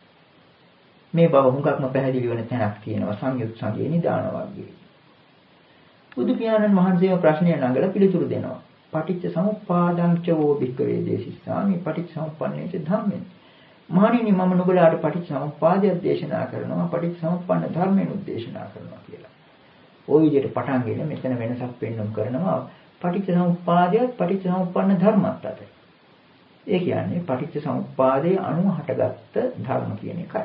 මේ බව හුඟක්ම පැහැදිලි වෙන තැනක් තියෙනවා සංයුත් සංගේ නිදාන වර්ගයේ. බුදු පියාණන් වහන්සේම ප්‍රශ්නය නඟලා පිළිතුරු දෙනවා. පටිච්ච සමුප්පාදං ච වෝ භික්ඛවේ දේශිස්සාමි පටිච්ච සමුප්පන්නේච ධම්මේ. මහණෙනි මම නුඹලාට පටිච්ච සමුප්පාදය දේශනා කරනවා පටිච්ච සමුප්පන්න ධර්මයෙන් උද්දේශනා කරනවා කියලා. ওই විදිහට පටන් ගෙන මෙතන වෙනසක් පෙන්වන්න කරනවා පටිච්ච සමුප්පාදයත් පටිච්ච සමුප්පන්න ධර්මත් අතර. ඒ කියන්නේ පටිච්ච සමුප්පාදයේ අනුව හටගත්ත ධර්ම කියන එකයි.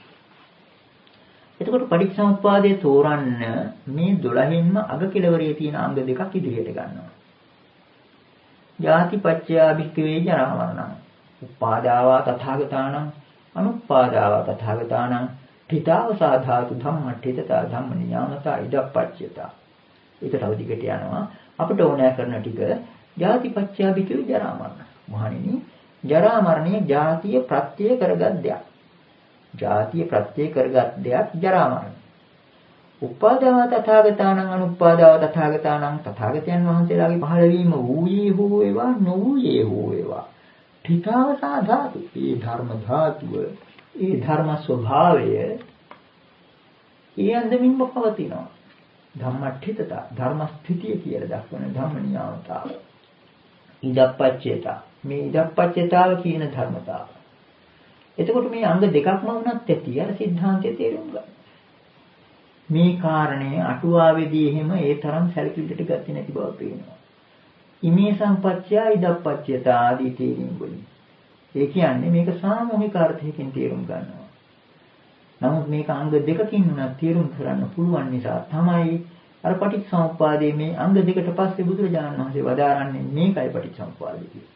එතකොට පටිච්චසමුප්පාදයේ තෝරන්න මේ 12න්ම අග කෙළවරේ තියෙන අංග දෙකක් ඉදිරියට ගන්නවා. ජාතිපච්චය භික්ඛවේ ජරා මරණං. උපාදාවා තථාගතානං අනුපාදාවා තථාගතානං පිතාව සාධාතු ධම්මට්ඨිතතා ධම්ම නියාමතා ඉදප්පච්චයතා. ඒක තව දිගට යනවා. අපිට ඕනෑ කරන ටික ජාතිපච්චය භික්ඛවේ ජරා මරණ. මහණෙනි ජරා මරණය ජාතිය ප්‍රත්‍ය කරගත් දෙයක්. ජාතිය ප්‍රත්‍ය කරගත් දෙයක් ජරා මරණය. උපාදාව තථාගතානං අනුපාදාව තථාගතානං තථාගතයන් වහන්සේලාගේ පහළවීම වූයේ හෝ වේවා නොවූයේ හෝ වේවා ඨිතාවතා ධාතු ඒ ධර්ම ධාතුව ඒ ධර්ම ස්වභාවය ඒ අන්දමින්ම පවතිනවා ධම්මඨිතත ධර්ම ස්ථිතිය කියලා දක්වන ධම්ම නියාමතාව ඉදප්පච්චේතා මේ ඉදප්පච්චේතාව කියන ධර්මතාව එතකොට මේ අංග දෙකක්ම වුණත් ඇති අර સિદ્ધාන්තයේ තේරුම් ගන්න මේ කාරණය අටුවාවේදී එහෙම ඒ තරම් සැලකිලිට ගත්තේ නැති බව පේනවා. ඉමේ සම්පච්චය ඉදප්පච්චයතා ආදී තේරීම් වලින්. ඒ කියන්නේ මේක සාමූහික අර්ථයකින් තේරුම් ගන්නවා. නමුත් මේක අංග දෙකකින් උනත් තේරුම් කරන්න පුළුවන් නිසා තමයි අර පටිච්චසමුප්පාදයේ මේ අංග දෙකට පස්සේ බුදුරජාණන් වහන්සේ වදාරන්නේ මේකයි පටිච්චසමුප්පාදය කියලා.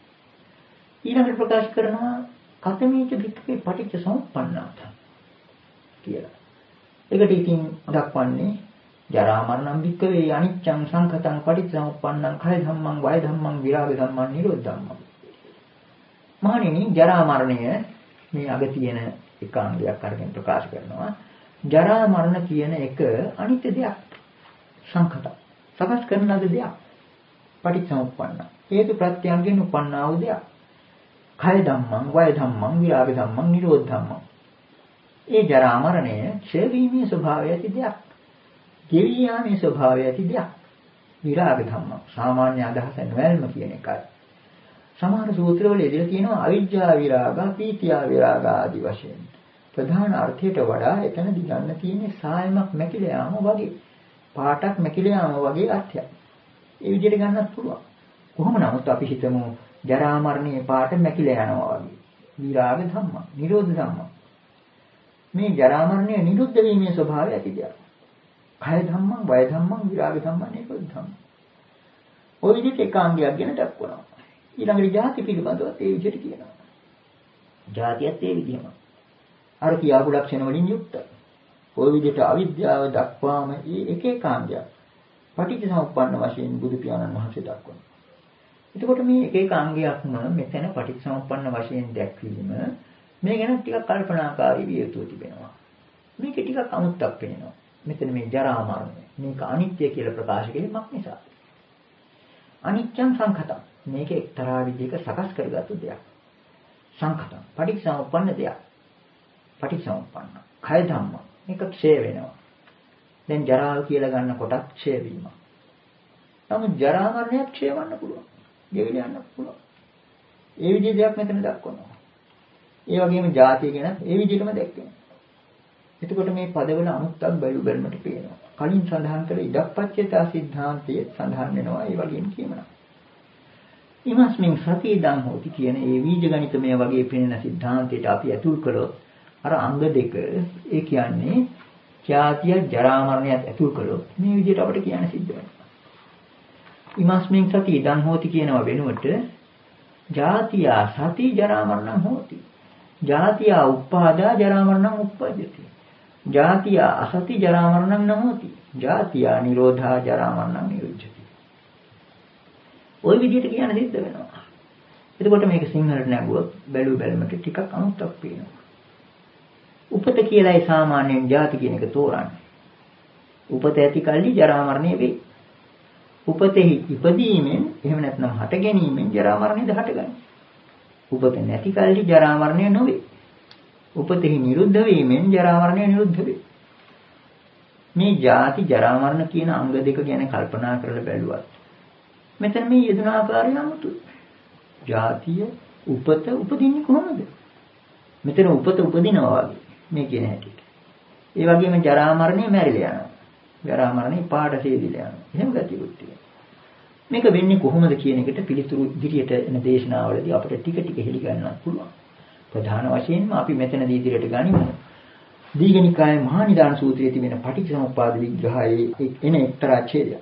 ඊළඟට ප්‍රකාශ කරනවා කතමීච වික්කේ පටිච්චසමුප්පන්නාත කියලා. ඒකට ඉතින් දක්වන්නේ ජරා මරණම් වික්කවේ අනිච්චං සංඛතං පටිච්චසමුප්පන්නං කය ධම්මං වය ධම්මං විරාග ධම්මං නිරෝධ ධම්මං. මානෙනි ජරා මරණය මේ අග තියෙන එකාංගයක් අරගෙන ප්‍රකාශ කරනවා. ජරා මරණ කියන එක අනිත්‍ය දෙයක්. සංඛත. සකස් කරන ලද දෙයක්. පටිච්චසමුප්පන්න. හේතු ප්‍රත්‍යයෙන් උපන්නා වූ දෙයක්. කය ධම්මං වය ධම්මං විරාග ධම්මං නිරෝධ ධම්මං. ඒ ජරා මරණය ක්ෂය වීමේ ස්වභාවය ඇති දෙයක්. ගෙවී යාමේ ස්වභාවය ඇති දෙයක්. විරාග ධම්ම සාමාන්‍ය අදහස නොවැල්ම කියන එකයි. සමහර සූත්‍රවල ඉදිරිය තියෙනවා අවිජ්ජා විරාග, පීතියා විරාග ආදී වශයෙන්. ප්‍රධාන අර්ථයට වඩා එතනදී ගන්න තියෙන්නේ සායමක් මැකිලා යාම වගේ. පාටක් මැකිලා යාම වගේ අර්ථයක්. ඒ විදිහට ගන්නත් පුළුවන්. කොහොම නමුත් අපි හිතමු ජරා මරණයේ පාට මැකිලා යනවා වගේ. විරාග ධම්ම, නිරෝධ ධම්ම. මේ ජරා මරණය නිරුද්ධ වීමේ ස්වභාවය ඇති දෙයක්. කය ධම්මං, වය ධම්මං, විරාග ධම්මං, නිරෝධ ධම්මං. ඔය විදිහට ඒකාංගයක් ගැන දක්වනවා. ඊළඟට ජාති පිළිබඳව ඒ විදිහට කියනවා. ජාතියත් ඒ විදිහම. අර කියාපු ලක්ෂණ වලින් යුක්තයි. ඔය විදිහට අවිද්‍යාව දක්වාම මේ එක ඒකාංගයක්. පටිච්චසමුප්පන්න වශයෙන් බුදු පියාණන් වහන්සේ දක්වනවා. එතකොට මේ එක ඒකාංගයක්ම මෙතන පටිච්චසමුප්පන්න වශයෙන් දැක්වීම මේ ගැන ටිකක් කල්පනාකාරී විය යුතු තිබෙනවා. මේක ටිකක් අමුත්තක් වෙනවා. මෙතන මේ ජරා මරණය මේක අනිත්‍ය කියලා ප්‍රකාශ කිරීමක් නිසා. අනිත්‍යං සංඛතං මේක එක්තරා විදිහක සකස් කරගත්තු දෙයක්. සංඛතං පටිච්චසමුප්පන්න දෙයක්. පටිච්චසමුප්පන්න. කය ධම්ම මේක ක්ෂය වෙනවා. දැන් ජරාව කියලා ගන්න කොටත් ක්ෂය වීම. නමුත් ජරා මරණයත් ක්ෂය වෙන්න පුළුවන්. ගෙවිල යන්න පුළුවන්. ඒ විදිහේ දෙයක් මෙතන දක්වනවා. ඒ වගේම ජාතිය ගැන ඒ විදිහටම දැක්කේ. එතකොට මේ පදවල අමුත්තක් බැලුමට පේනවා. කලින් සඳහන් කළ ඉදප්පච්චේතා સિદ્ધාන්තයේ සඳහන් වෙනවා ඒ වගේම කියනවා. ඊමස්මින් සති ඉදං හෝති කියන ඒ වීජ ගණිතමය වගේ පෙනෙන સિદ્ધාන්තයට අපි ඇතුල් කළොත් අර අංග දෙක ඒ කියන්නේ ජාතිය ජරා මරණයත් ඇතුල් කළොත් මේ විදිහට අපිට කියන්න සිද්ධ වෙනවා. ඊමස්මින් සති ඉදං හෝති කියනවා වෙනුවට ජාතිය සති ජරා මරණං හෝති. ජාතිය උප්පාදා ජරා මරණං උප්පජ්ජති. ජාතිය අසති ජරා මරණං නහෝති. ජාතිය නිරෝධා ජරා මරණං නිරුද්ධති. ওই විදිහට කියන සිද්ධ වෙනවා. එතකොට මේක සිංහලට නැගුවොත් බැලුමට ටිකක් අමුත්තක් පේනවා. උපත කියලායි සාමාන්‍යයෙන් ජාති කියන එක තෝරන්නේ. උපත ඇති කල්ලි ජරා මරණය වෙයි. උපතෙහි ඉපදීමෙන් එහෙම නැත්නම් හට ගැනීමෙන් ජරා මරණයද හටගන්නේ. උපත නැති කල්ලි ජරා මරණය නොවේ. උපතෙහි නිරුද්ධ වීමෙන් ජරා මරණය නිරුද්ධ වේ. මේ ජාති ජරා මරණ කියන අංග දෙක ගැන කල්පනා කරලා බැලුවත් මෙතන මේ යෙදුන ආකාරය අමුතුයි. ජාතිය උපත උපදින්නේ කොහොමද? මෙතන උපත උපදිනවා වගේ මේ කියන හැටියට. ඒ වගේම ජරා මරණය මැරිලා යනවා. ජරා මරණය පාඩ හේදිලා යනවා. එහෙම ගතියකුත් තියෙනවා. මේක වෙන්නේ කොහොමද කියන එකට පිළිතුරු ඉදිරියට එන දේශනාවලදී අපිට ටික ටික හෙළි ගන්නත් පුළුවන්. ප්‍රධාන වශයෙන්ම අපි මෙතනදී ඉදිරියට ගනිමු. දීඝනිකායේ මහා නිදාන සූත්‍රයේ තිබෙන පටිච්චසමුප්පාද විග්‍රහයේ එන එක්තරා ඡේදයක්.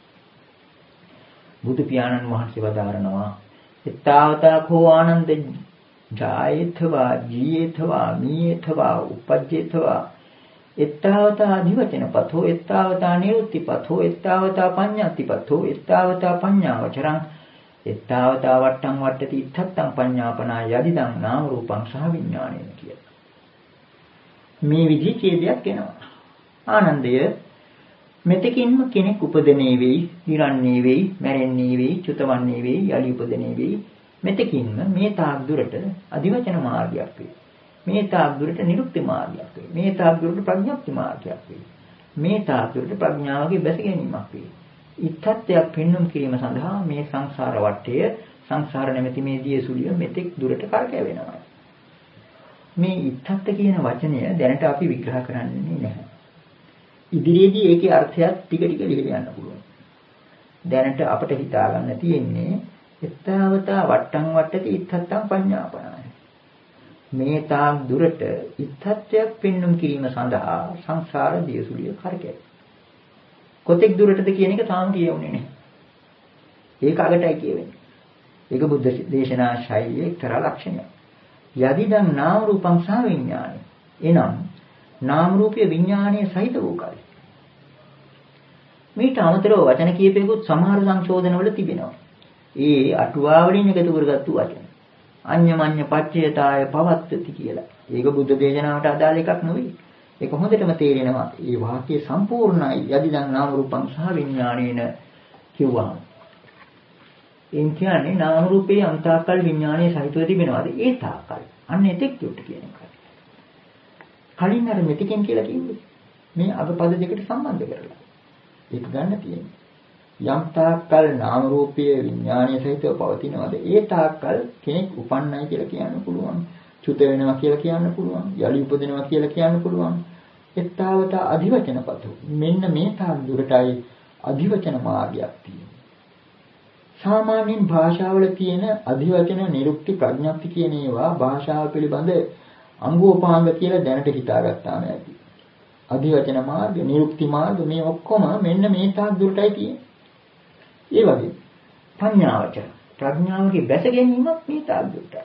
බුදු පියාණන් වහන්සේ වදාරනවා එත්තාවතා කෝ ආනන්ද ජායේතවා ජීයේතවා මීයේතවා උපජ්ජේතවා එත්තාවතා අධිවචන පතෝ එත්තාවතා නිරුත්ති පතෝ එත්තාවතා පඤ්ඤාති පතෝ එත්තාවතා පඤ්ඤාවචරං එත්තාවතා වට්ටං වට්ටති ඉත්තත්තං පඤ්ඤාපනා යදිදං නාම රූපං සහ විඥානේන කියලා. මේ විදිහේ ඡේදයක් එනවා. ආනන්දය මෙතකින්ම කෙනෙක් උපදිනේ වෙයි, නිරන්නේ වෙයි, මැරෙන්නේ වෙයි, චුතවන්නේ වෙයි, යලි උපදිනේ වෙයි. මෙතකින්ම මේ තාක් දුරට අධිවචන මාර්ගයක් වේ. මේ තාක් දුරට නිරුක්ති මාර්ගයක් වේ. මේ තාක් දුරට ප්‍රඥප්ති මාර්ගයක් වේ. මේ තාක් දුරට ප්‍රඥාවගේ බැස ගැනීමක් වේ. ඉත්තත්වයක් පෙන්වුම් කිරීම සඳහා මේ සංසාර වටය, සංසාර නැමැති මේ දියසුලිය මෙතෙක් දුරට කරකැවෙනවා. මේ ඉත්තත් කියන වචනය දැනට අපි විග්‍රහ කරන්නේ නැහැ. ඉදිරියේදී ඒකේ අර්ථයත් ටික ටික ලියලා යන්න පුළුවන්. දැනට අපිට හිතා ගන්න තියෙන්නේ එත්තාවතා වට්ටම් වට්ටති ඉත්තත්තම් පඤ්ඤාපනාය. මේ තාක් දුරට ඉත්තත්වයක් පෙන්වුම් කිරීම සඳහා සංසාර දියසුලිය කරකැවේ. කොතෙක් දුරටද කියන එක තාම කියවුනේ නැහැ. ඒක අගටයි කියවෙන්නේ. ඒක බුද්ධ දේශනා ශෛලියේ එක්තරා ලක්ෂණයක්. යදිදං නාම රූපං සහ විඥානයි. එනම් නාම රූපය විඥානයේ සහිත වූ කල. මේට අමතරව වචන කීපයකුත් සමහර සංශෝධනවල තිබෙනවා. ඒ අටුවාවලින් එකතු කරගත්තු වචන. අඤ්ඤමඤ්ඤ පච්චයතාය පවත්තති කියලා. ඒක බුද්ධ දේශනාවට අදාළ එකක් නෙවෙයි. ඒක හොඳටම තේරෙනවා. මේ වාක්‍යය සම්පූර්ණයි. යදිදං නාම රූපං සහ විඥානේන කිව්වහම. එන් කියන්නේ නාම රූපේ අන්තාකල් විඥානයේ සහිතව තිබෙනවාද? ඒ තාකල්. අන්න එතෙක් දුට කියන එකයි. කලින් අර මෙතිකෙන් කියලා කිව්වේ. මේ අගපද දෙකට සම්බන්ධ කරලා. ඒක ගන්න තියෙන්නේ. යම් තාක්කල් නාම රූපයේ විඥානයේ සහිතව පවතිනවාද? ඒ තාක්කල් කෙනෙක් උපන්නයි කියලා කියන්න පුළුවන්. චුත වෙනවා කියලා කියන්න පුළුවන්. යලි උපදිනවා කියලා කියන්න පුළුවන්. එත්තාවත අධිවචනපතු. මෙන්න මේ තාක් දුරටයි අධිවචන මාර්ගයක් තියෙන්නේ. සාමාන්‍යයෙන් භාෂාවල තියෙන අධිවචන නිරුක්ති ප්‍රඥප්ති කියන ඒවා භාෂාව පිළිබඳ අංගෝපාංග කියලා දැනට හිතාගත්තාම ඇති. අධිවචන මාර්ග, නිරුක්ති මාර්ග මේ ඔක්කොම මෙන්න මේ තාක් දුරටයි තියෙන්නේ. ඒ වගේ පඤ්ඤාවචර ප්‍රඥාවගේ බැස ගැනීමක් මේ තාක් දුරටයි.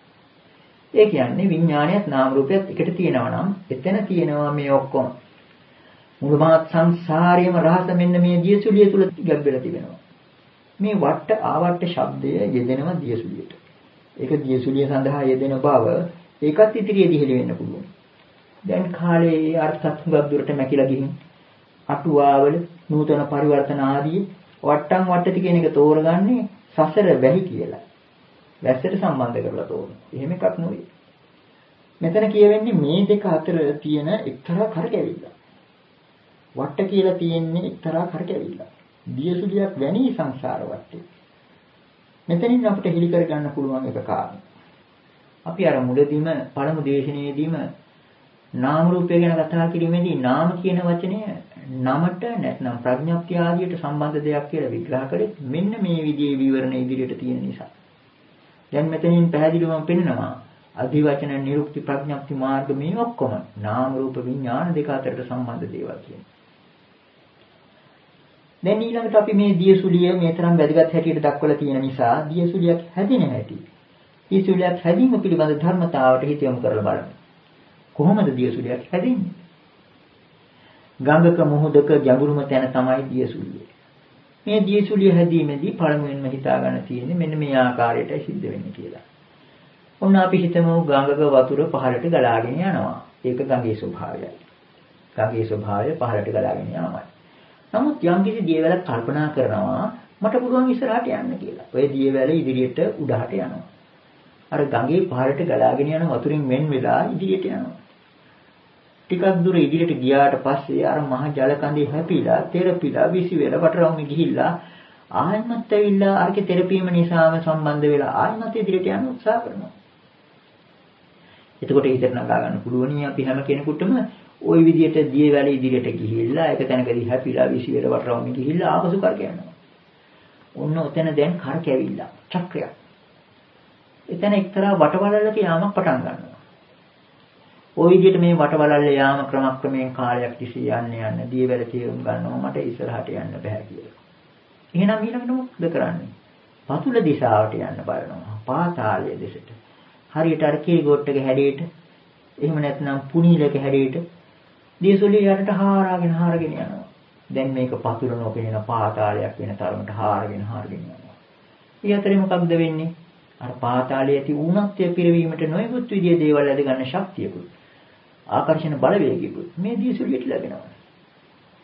ඒ කියන්නේ විඥානයත් නාම රූපයත් එකට තියෙනවා නම් එතන තියෙනවා මේ ඔක්කොම. මුළුමහත් සංසාරයේම රහස මෙන්න මේ දියසුලිය තුල ගැඹෙලා තිබෙනවා. මේ වට්ට ආවට්ට ශබ්දය යෙදෙනවා දියසුලියට. ඒක දියසුලිය සඳහා යෙදෙන බව ඒකත් ඉදිරියේදී හෙළි වෙන්න පුළුවන්. දැන් කාලේ අර්ථත් හුඟක් දුරට මැකිලා ගිහින් අටුවාවල නූතන පරිවර්තන ආදී වට්ටම් වට්ටති කියන එක තෝරගන්නේ සසර වැහි කියලා. වැස්සට සම්බන්ධ කරලා තෝරන. එහෙම එකක් නෙවෙයි. මෙතන කියවෙන්නේ මේ දෙක අතර තියෙන එක්තරා කරකැවිල්ල. වට්ට කියලා තියෙන්නේ එක්තරා කරකැවිල්ල. දියසුලියක් වැනි සංසාර වටේ. මෙතනින් අපිට හෙලි කර ගන්න පුළුවන් එක කාරණා. අපි අර මුලදීම පළමු දේශනාවේදීම නාම රූපය ගැන කතා කිරීමේදී නාම කියන වචනය නමට නැත්නම් ප්‍රඥප්තිය ආදියට සම්බන්ධ දෙයක් කියලා විග්‍රහ කළේ මෙන්න මේ විදිහේ විවරණ ඉදිරියට තියෙන නිසා. දැන් මෙතනින් පැහැදිලිවම පෙන්නනවා අධිවචන නිරුක්ති ප්‍රඥප්ති මාර්ග මේ ඔක්කොම නාම රූප විඥාන දෙක අතරට සම්බන්ධ දේවල් කියන්නේ. දැන් ඊළඟට අපි මේ දියසුලිය මේ තරම් වැදගත් හැටියට දක්වලා තියෙන නිසා දියසුලියක් හැදෙන හැටි. දියසුලියක් හැදීම පිළිබඳ ධර්මතාවට හිත යොමු කරලා බලන්න. කොහොමද දියසුලියක් හැදෙන්නේ? ගංගක මොහොතක ගැඹුරුම තැන තමයි දියසුලිය. මේ දියසුලිය හැදීමේදී පළමුවෙන්ම හිතා ගන්න තියෙන්නේ මෙන්න මේ ආකාරයටයි සිද්ධ වෙන්නේ කියලා. ඔන්න අපි හිතමු ගංගක වතුර පහළට ගලාගෙන යනවා. ඒක ගඟේ ස්වභාවයයි. ගඟේ ස්වභාවය පහළට ගලාගෙන යනවා. නමුත් යම්කිසි දියවැලක් කල්පනා කරනවා මට පුළුවන් ඉස්සරහට යන්න කියලා. ඔය දියවැල ඉදිරියට උඩහට යනවා. අර ගඟේ පහළට ගලාගෙන යන වතුරින් වෙන් වෙලා ඉදිරියට යනවා. ටිකක් දුර ඉදිරියට ගියාට පස්සේ අර මහ ජල කඳේ හැපිලා, තෙරපිලා, විසි වෙලා වටරවුමේ ගිහිල්ලා ආයෙමත් ඇවිල්ලා අරකේ තෙරපීම නිසාම සම්බන්ධ වෙලා ආයෙමත් ඉදිරියට යන්න උත්සාහ කරනවා. එතකොට හිතට නගා ගන්න පුළුවනි අපි හැම කෙනෙකුටම ওই විදිහට දියවැල ඉදිරියට ගිහිල්ලා ඒක තැනකදී හැපිලා විසි වෙලා වටරවුමේ ගිහිල්ලා ආපසු කර යනවා. ඔන්න ඔතන දැන් කර කැවිලා චක්‍රයක්. එතන එක්තරා වටවලල්ලක යාමක් පටන් ගන්නවා. ওই විදිහට මේ වටවලල්ල යාම ක්‍රමක්‍රමයෙන් කාලයක් තිස්සේ යන්න දියවැල තේරුම් ගන්නවා මට ඉස්සරහට යන්න බෑ කියලා. එහෙනම් ඊළඟට මොකද කරන්නේ? පතුල දිශාවට යන්න බලනවා. පාතාලයේ දෙසට. හරියට අර කීගොට්ටක හැඩයට එහෙම නැත්නම් පුනීලක හැඩයට දියසුලිය යටට හාරාගෙන යනවා. දැන් මේක පතුල නොපෙනෙන පාතාලයක් වෙන තරමට හාරගෙන යනවා. ඊ අතරේ මොකක්ද වෙන්නේ? අර පාතාලයේ ඇති ඌනත්වය පිරවීමට නොයෙකුත් විදිහේ දේවල් ඇද ගන්න ශක්තියකුත් ආකර්ෂණ බලවේගයකුත් මේ දියසුලියට ලැබෙනවා.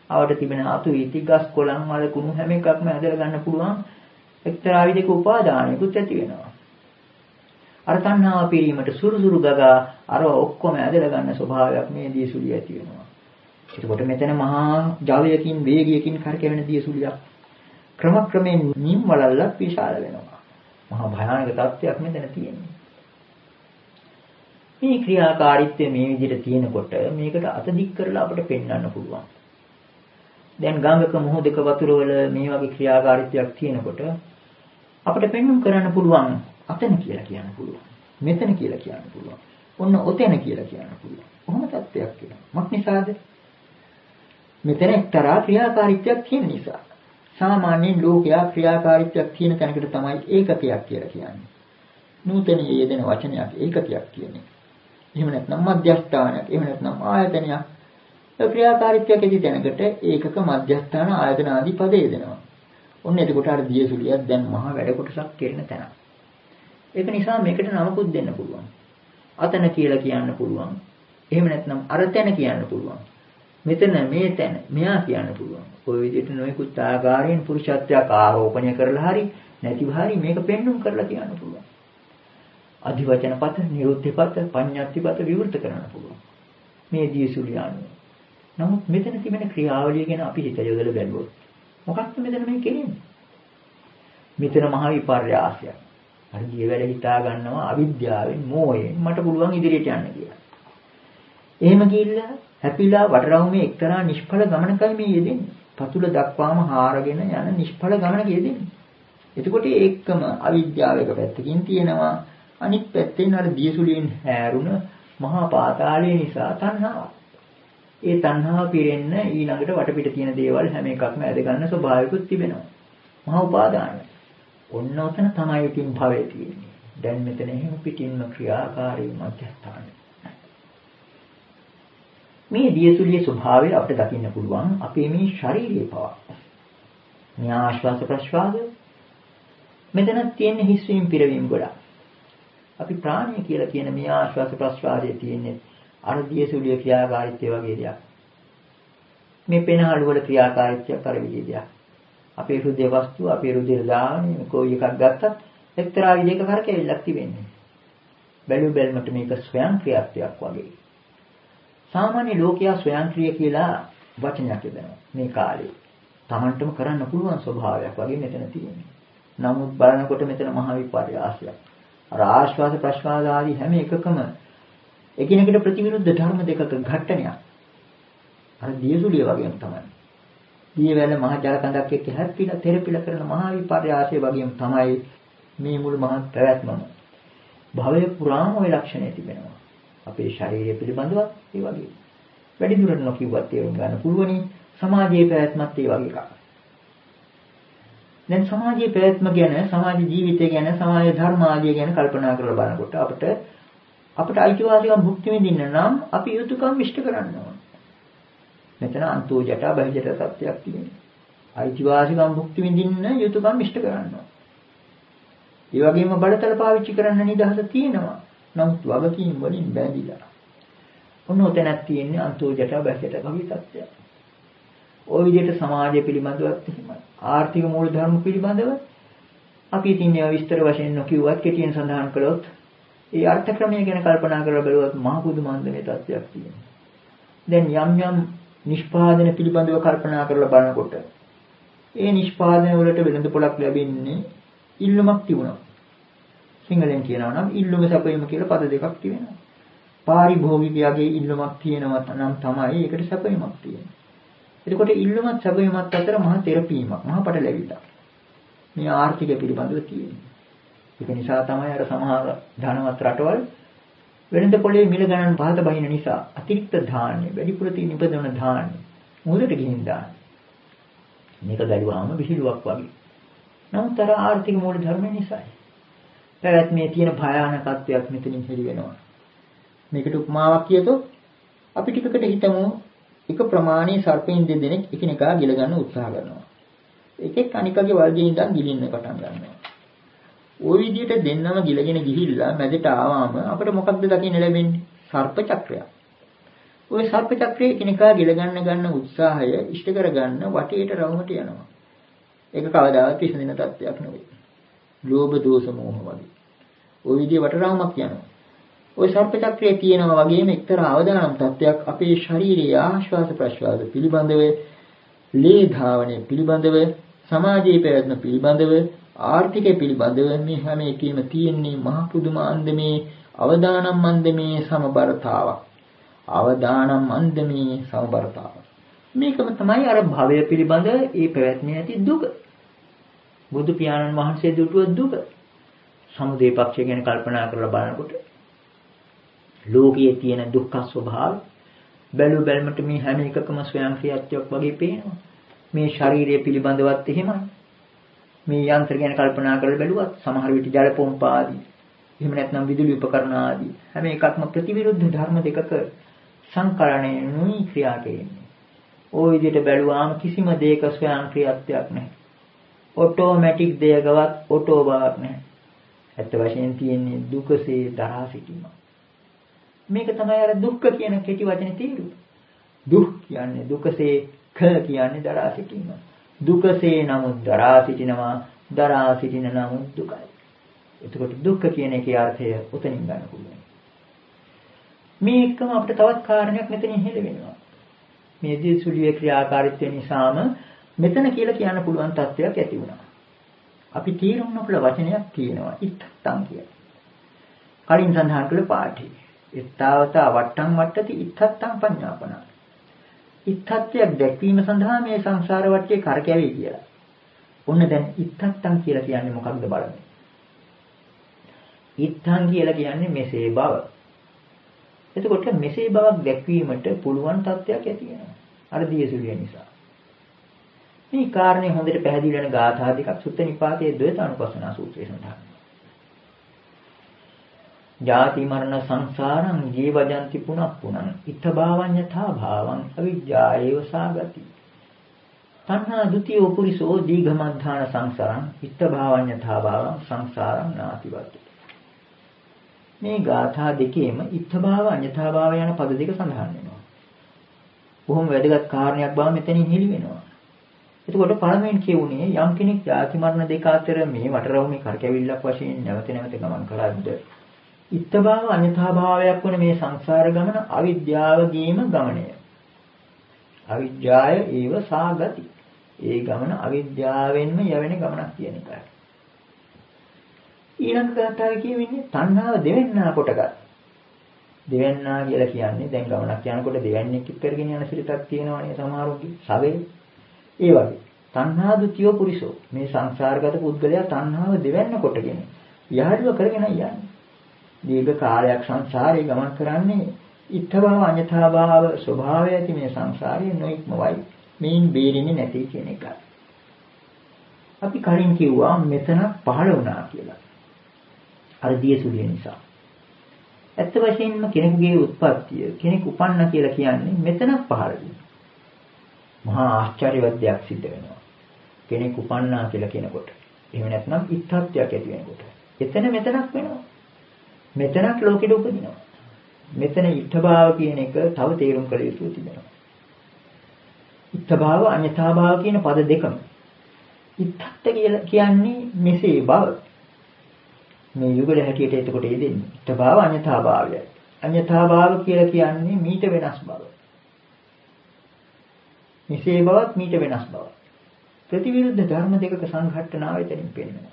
ආවට තිබෙන අතු ඉති ගස් කොළන් වල කුණු හැම එකක්ම ඇදලා ගන්න පුළුවන් එක්තරා විදිහක උපාදානයකුත් ඇති වෙනවා. අර තණ්හාව පිරීමට සුරුසුරු ගගා අර ඔක්කොම ඇදලා ගන්න ස්වභාවයක් මේ දියසුලිය ඇති වෙනවා. එතකොට මෙතන මහා ජවයකින් වේගයකින් කරකැවෙන දියසුලියක් ක්‍රමක්‍රමයෙන් නිම් වලල්ලක් විශාල වෙනවා. මහා භයානක තත්ත්වයක් මෙතන තියෙනවා. මේ ක්‍රියාකාරීත්වය මේ විදිහට තියෙනකොට මේකට අත දික් කරලා අපිට පෙන්වන්න පුළුවන්. දැන් ගංගක මොහොතක වතුර වල මේ වගේ ක්‍රියාකාරීත්වයක් තියෙනකොට අපිට පෙන්වන්න කරන්න පුළුවන් අතන කියලා කියන්න පුළුවන්. මෙතන කියලා කියන්න පුළුවන්. ඔන්න ඔතන කියලා කියන්න පුළුවන්. කොහොම තත්ත්වයක් කියලා. මොකක් නිසාද? මෙතන එක්තරා ක්‍රියාකාරීත්වයක් තියෙන නිසා. සාමාන්‍යයෙන් ලෝකයා ක්‍රියාකාරීත්වයක් තියෙන තැනකට තමයි ඒකකයක් කියලා කියන්නේ. නූතනයේ යෙදෙන වචනයක් ඒකකයක් කියන්නේ. එහෙම නැත්නම් මධ්‍යස්ථානයක්, එහෙම නැත්නම් ආයතනයක්. ඒ ක්‍රියාකාරීත්වයක් ඇති තැනකට ඒකක මධ්‍යස්ථාන ආයතන ආදී පද යෙදෙනවා. ඔන්න එතකොට අර දියසුලියක් දැන් මහා වැඩ කොටසක් කෙරෙන තැන. ඒක නිසා මේකට නමකුත් දෙන්න පුළුවන්. අතන කියලා කියන්න පුළුවන්. එහෙම නැත්නම් අර තැන කියන්න පුළුවන්. මෙතන මේ තැන මෙයා කියන්න පුළුවන්. ඔය විදිහට නොයෙකුත් ආකාරයෙන් පුරුෂත්වයක් ආරෝපණය කරලා හරි නැතිව හරි මේක පෙන්눔 කරලා කියන්න පුළුවන්. අධිවචනපත, නිරුද්ධිපත, පඤ්ඤාත්තිපත විවෘත කරන්න පුළුවන්. මේ දියසුලිය අනුව. නමුත් මෙතන තිබෙන ක්‍රියාවලිය ගැන අපි හිත යොදලා බැලුවොත් මොකක්ද මෙතන මේ කියන්නේ? මෙතන මහා විපර්යාසයක්. අර ගිය වැඩ හිතා ගන්නවා අවිද්‍යාවෙන්, මෝහයෙන් මට පුළුවන් ඉදිරියට යන්න කියලා. එහෙම ගිහිල්ලා හැපිලා වටරවුමේ එක්තරා නිෂ්ඵල ගමනකයි මේ යෙදෙන්නේ. පතුල දක්වාම හාරගෙන යන නිෂ්ඵල ගමනක යෙදෙන්නේ. එතකොට ඒකම අවිද්‍යාව එක පැත්තකින් තියෙනවා. අනිත් පැත්තෙන් අර දියසුලියෙන් හැරුණ මහා පාතාලය නිසා තණ්හාව. ඒ තණ්හාව පිරෙන්න ඊළඟට වටපිට තියෙන දේවල් හැම එකක්ම ඇද ගන්න ස්වභාවිකුත් තිබෙනවා. මහා උපාදානයි. ඔන්න ඔතන තමයි ඉතින් භවය තියෙන්නේ. දැන් මෙතන එහෙම පිටින්ම ක්‍රියාකාරී මධ්‍යස්ථානය. මේ දියසුලියේ ස්වභාවය අපිට දකින්න පුළුවන් අපේ මේ ශාරීරික පව. මේ ආශ්වාස ප්‍රශ්වාස මෙතන තියෙන හිස්වීම පිරවීම ගොඩක්. අපි ප්‍රාණය කියලා කියන මේ ආශ්වාස ප්‍රශ්වාසයේ තියෙන්නේ අර දියසුලියේ ක්‍රියාකාරීත්වය වගේ දෙයක්. මේ පෙනහළු වල ක්‍රියාකාරීත්වයක් අර විදිහේ දෙයක්. අපේ හෘදේ වස්තුව, අපේ රුධිර දාහනේ කොයි එකක් ගත්තත් එක්තරා විදිහක කරකැවිල්ලක් තිබෙන්නේ. බැලු බැලමට මේක ස්වයංක්‍රියාත්වයක් වගේ. සාමාන්‍ය ලෝකයා ස්වයංක්‍රීය කියලා වචනයක් යොදනවා මේ කාලේ. Tamanටම කරන්න පුළුවන් ස්වභාවයක් වගේ මෙතන තියෙනවා. නමුත් බලනකොට මෙතන මහා විපර්යාසයක්. අර ආශ්වාස ප්‍රශ්වාස ආදී හැම එකකම එකිනෙකට ප්‍රතිවිරුද්ධ ධර්ම දෙකක ඝට්ටනයක්. අර දියසුලිය වගේම තමයි. දියවැල මහ ජල කඳක් එක්ක හැප්පිලා තෙරපිලා කරන මහා විපර්යාසය වගේම තමයි මේ මුළු මහත් පැවැත්මම. භවයේ පුරාම ওই ලක්ෂණය තිබෙනවා. අපේ ශරීරය පිළිබඳව ඒ වගේ. වැඩි දුරට නොකියුවත් තේරුම් ගන්න පුළුවනි සමාජයේ පැවැත්මත් ඒ වගේ එකක්. දැන් සමාජයේ පැවැත්ම ගැන, සමාජ ජීවිතය ගැන, සමාජ ධර්ම ආදිය ගැන කල්පනා කරලා බලනකොට අපිට අයිතිවාසිකම් භුක්ති විඳින්න නම් අපි යුතුයකම් ඉෂ්ට කරන්න ඕන. මෙතන අන්තෝ ජටා බහිජට සත්‍යයක් තියෙනවා. අයිතිවාසිකම් භුක්ති විඳින්න යුතුයකම් ඉෂ්ට කරන්න ඕන. ඒ වගේම බලතල පාවිච්චි කරන්න නිදහස තියෙනවා. නමුත් වගකීම් වලින් බැඳිලා. ඔන්න ඔතනක් තියෙන්නේ අන්තෝ ජටා බහිජට වගේ සත්‍යයක්. ওই විදිහට සමාජය පිළිබඳවත් එහෙමයි. ආර්ථික මූලධර්ම පිළිබඳව අපි ඉතින් ඒවා විස්තර වශයෙන් නොකියුවත් කෙටියෙන් සඳහන් කළොත් ඒ අර්ථ ක්‍රමය ගැන කල්පනා කරලා බලුවොත් මහ පුදුමන්දමේ තත්ත්වයක් තියෙනවා. දැන් යම් නිෂ්පාදන පිළිබඳව කල්පනා කරලා බලනකොට ඒ නිෂ්පාදන වලට වෙළඳ පොලක් ලැබෙන්නේ ඉල්ලුමක් තිබුණා. සිංහලෙන් කියනවා නම් ඉල්ලුම සැපයීම කියලා පද දෙකක් තියෙනවා. පාරිභෝගිකයාගේ ඉල්ලුමක් තියෙනවා නම් තමයි ඒකට සැපයීමක් තියෙන්නේ. එතකොට ඉල්ලුමත් සැපයීමත් අතර මහා තෙරපීමක්, මහා පටලැවිල්ලක්. මේ ආර්ථික පිළිබඳව තියෙන්නේ. ඒක නිසා තමයි අර සමහර ධනවත් රටවල් වෙළඳ පොලේ මිල ගණන් පහත බහින නිසා අතිරික්ත ධාන්‍ය, වැඩිපුර තියෙන ඉපදවන ධාන්‍ය මුලට ගිහින් දාන. මේක බැලුවාම විහිළුවක් වගේ. නමුත් අර ආර්ථික මූල ධර්ම නිසායි. පැවැත්මේ තියෙන භයානකත්වයක් මෙතනින් හෙළි වෙනවා. මේකට උපමාවක් කියතොත් අපි ටිකකට හිතමු එක ප්‍රමාණී සර්පයින් දෙදෙනෙක් එකිනෙකා ගිල ගන්න උත්සාහ කරනවා. එකෙක් අනිකගේ වර්ගයේ ඉඳන් ගිලින්න පටන් ගන්නවා. ওই විදිහට දෙන්නම ගිලගෙන ගිහිල්ලා මැදට ආවම අපිට මොකක්ද දකින්න ලැබෙන්නේ? සර්ප චක්‍රයක්. ওই සර්ප චක්‍රයේ කෙනෙක්ා ගිල ගන්න උත්සාහය ඉෂ්ට කරගන්න වටේට රවුමට යනවා. ඒක කවදාවත් විසඳෙන තත්ත්වයක් නෙවෙයි. ලෝභ දෝෂ මෝහ වගේ. ওই විදිහේ වට රවුමක් යනවා. ওই සර්ප චක්‍රයේ තියෙනවා වගේම එක්තරා අවදානම් තත්ත්වයක් අපේ ශාරීරික ආශ්වාස ප්‍රශ්වාස පිළිබඳව, ලේ ධාවනය පිළිබඳව, සමාජයේ පැවැත්ම පිළිබඳව, ආර්ථිකය පිළිබඳව මේ හැම එකෙම තියෙන්නේ මහ පුදුම අන්දමේ අවදානම් මන්දමේ සමබරතාවක්. අවදානම් මන්දමේ සමබරතාවක්. මේකම තමයි අර භවය පිළිබඳ ඒ පැවැත්මේ ඇති දුක. බුදු පියාණන් වහන්සේ දුටුව දුක. සමුදේ පක්ෂය ගැන කල්පනා කරලා බලනකොට ලෝකයේ තියෙන දුක්ඛ ස්වභාවය බැලුමට මේ හැම එකකම ස්වයං ක්‍රියාත්මක වගේ පේනවා. මේ ශරීරය පිළිබඳවත් එහෙමයි. මේ යන්ත්‍ර ගැන කල්පනා කරලා බැලුවත් සමහර විට ජල පොම්ප ආදී එහෙම නැත්නම් විදුලි උපකරණ ආදී හැම එකක්ම ප්‍රතිවිරුද්ධ ධර්ම දෙකක සංකලනයේ නුයි ක්‍රියා කෙරෙන්නේ. ওই විදිහට බැලුවාම කිසිම දෙයක ස්වයං ක්‍රියාත්මයක් නැහැ. ඔටෝමැටික් දෙයකවත් ඔටෝ බවක් නැහැ. ඇත්ත වශයෙන් තියෙන්නේ දුකසේ දරා සිටීම. මේක තමයි අර දුක්ඛ කියන කෙටි වචනේ තේරුම. දුක් කියන්නේ දුකසේ, ක කියන්නේ දරා සිටීම. දුකසේ නමුත් දරා සිටිනවා, දරා සිටින නමුත් දුකයි. එතකොට දුක්ඛ කියන එකේ අර්ථය උතනින් ගන්න පුළුවන්. මේ එකම අපිට තවත් කාරණයක් මෙතනින් හෙළවෙනවා. මේ දිසුලියේ ක්‍රියාකාරීත්වය නිසාම මෙතන කියලා කියන්න පුළුවන් තත්ත්වයක් ඇති වුණා. අපි තීරුම් නොකළ වචනයක් තියෙනවා ඉත්තං කියලා. කලින් සඳහන් කළ පාඨය. ඉත්තාවත වට්ටම් වට්ටති ඉත්තං පඤ්ඤාපන. ඉත්තත්වයක් දැක්වීම සඳහා මේ සංසාර වටේ කරකැවේ කියලා. ඔන්න දැන් ඉත්තං කියලා කියන්නේ මොකක්ද බලන්න. ඉත්තං කියලා කියන්නේ මෙසේ බව. එතකොට මෙසේ බවක් දැක්වීමට පුළුවන් තත්ත්වයක් ඇති වෙනවා. අර දියසුලිය නිසා. මේ කාරණේ හොඳට පැහැදිලි වෙන ගාථා දෙකක් සුත්ත නිපාතයේ ද්වේතානුපස්සනා සූත්‍රයේ සඳහන් වෙනවා. ජාති මරණ සංසාරං ජීවජන්ති පුනප්පුනං ඉත්තභාවඤ්ඤතා භාවං අවිජ්ජායේව සාගති. තණ්හා ဒ ුතියෝ පුරිසෝ දීඝමද්ධාන සංසාරං ඉත්තභාවඤ්ඤතා භාවං සංසාරං නාතිවති. මේ ගාථා දෙකේම ඉත්තභාව අඤ්ඤතාභාව යන පද දෙක සඳහන් වෙනවා. බොහොම වැදගත් කාරණයක් බව මෙතනින් හෙළි වෙනවා. එතකොට පළමුවෙන් කියුණේ යම් කෙනෙක් ජාති මරණ දෙක අතර මේ වටරවුමේ කරකැවිල්ලක් වශයෙන් නැවත නැවත ගමන් කරද්ද ඉත්තභාව අඤ්ඤතාභාවයක් වන මේ සංසාර ගමන අවිද්‍යාවගේම ගමනය. අවිද්‍යාය ඒව සාගති. ඒ ගමන අවිද්‍යාවෙන්ම යවෙන ගමනක් කියන එකයි. ඊළඟ ගාථාවේ කියවෙන්නේ තණ්හාව දෙවෙන්නා කොටගත්. දෙවෙන්නා කියලා කියන්නේ දැන් ගමනක් යනකොට දෙවන්නේක් එක්කගෙන යන සිරිතක් තියෙනවනේ සමහරුන්ගේ සවේ. ඒ වගේ තණ්හා ဒ ුතියෝ පුරිසෝ මේ සංසාරගත පුද්ගලයා තණ්හාව දෙවෙන්න කොටගෙන යහළුව කරගෙන යන්නේ. දීර්ඝ කාලයක් සංසාරේ ගමන් කරන්නේ ඉත්තභව අඤ්ඤතාභාව ස්වභාවය ඇති මේ සංසාරයේ නොඉක්මවයි. මේන් බේරෙන්නේ නැති කියන එකයි. අපි කලින් කිව්වා මෙතන පහළ වුණා කියලා. අර දියසුලිය නිසා. ඇත්ත වශයෙන්ම කෙනෙකුගේ උත්පත්තිය කෙනෙක් උපන්න කියලා කියන්නේ මෙතන පහළ වීම. මහා ආශ්චර්යවත් දෙයක් සිද්ධ වෙනවා. කෙනෙක් උපන්නා කියලා කියනකොට. එහෙම නැත්නම් ඉත්තත්වයක් ඇති වෙනකොට. එතන මෙතනක් වෙනවා. මෙතනක් ලෝකෙට උපදිනවා. මෙතන ඉත්තභාව කියන එක තව තේරුම් කළ යුතු තිබෙනවා. ඉත්තභාව අඤ්ඤතාභාව කියන පද දෙකම. ඉත්තත් කියන්නේ මෙසේ බව. මේ යුගල හැටියට එතකොට යෙදෙන්නේ. ඉත්තභාව අඤ්ඤතාභාවය. අඤ්ඤතාභාව කියලා කියන්නේ මීට වෙනස් බව. මෙසේ බවත් මීට වෙනස් බව. ප්‍රතිවිරුද්ධ ධර්ම දෙකක සංඝට්ටනාව එතනින් පෙන්වනවා.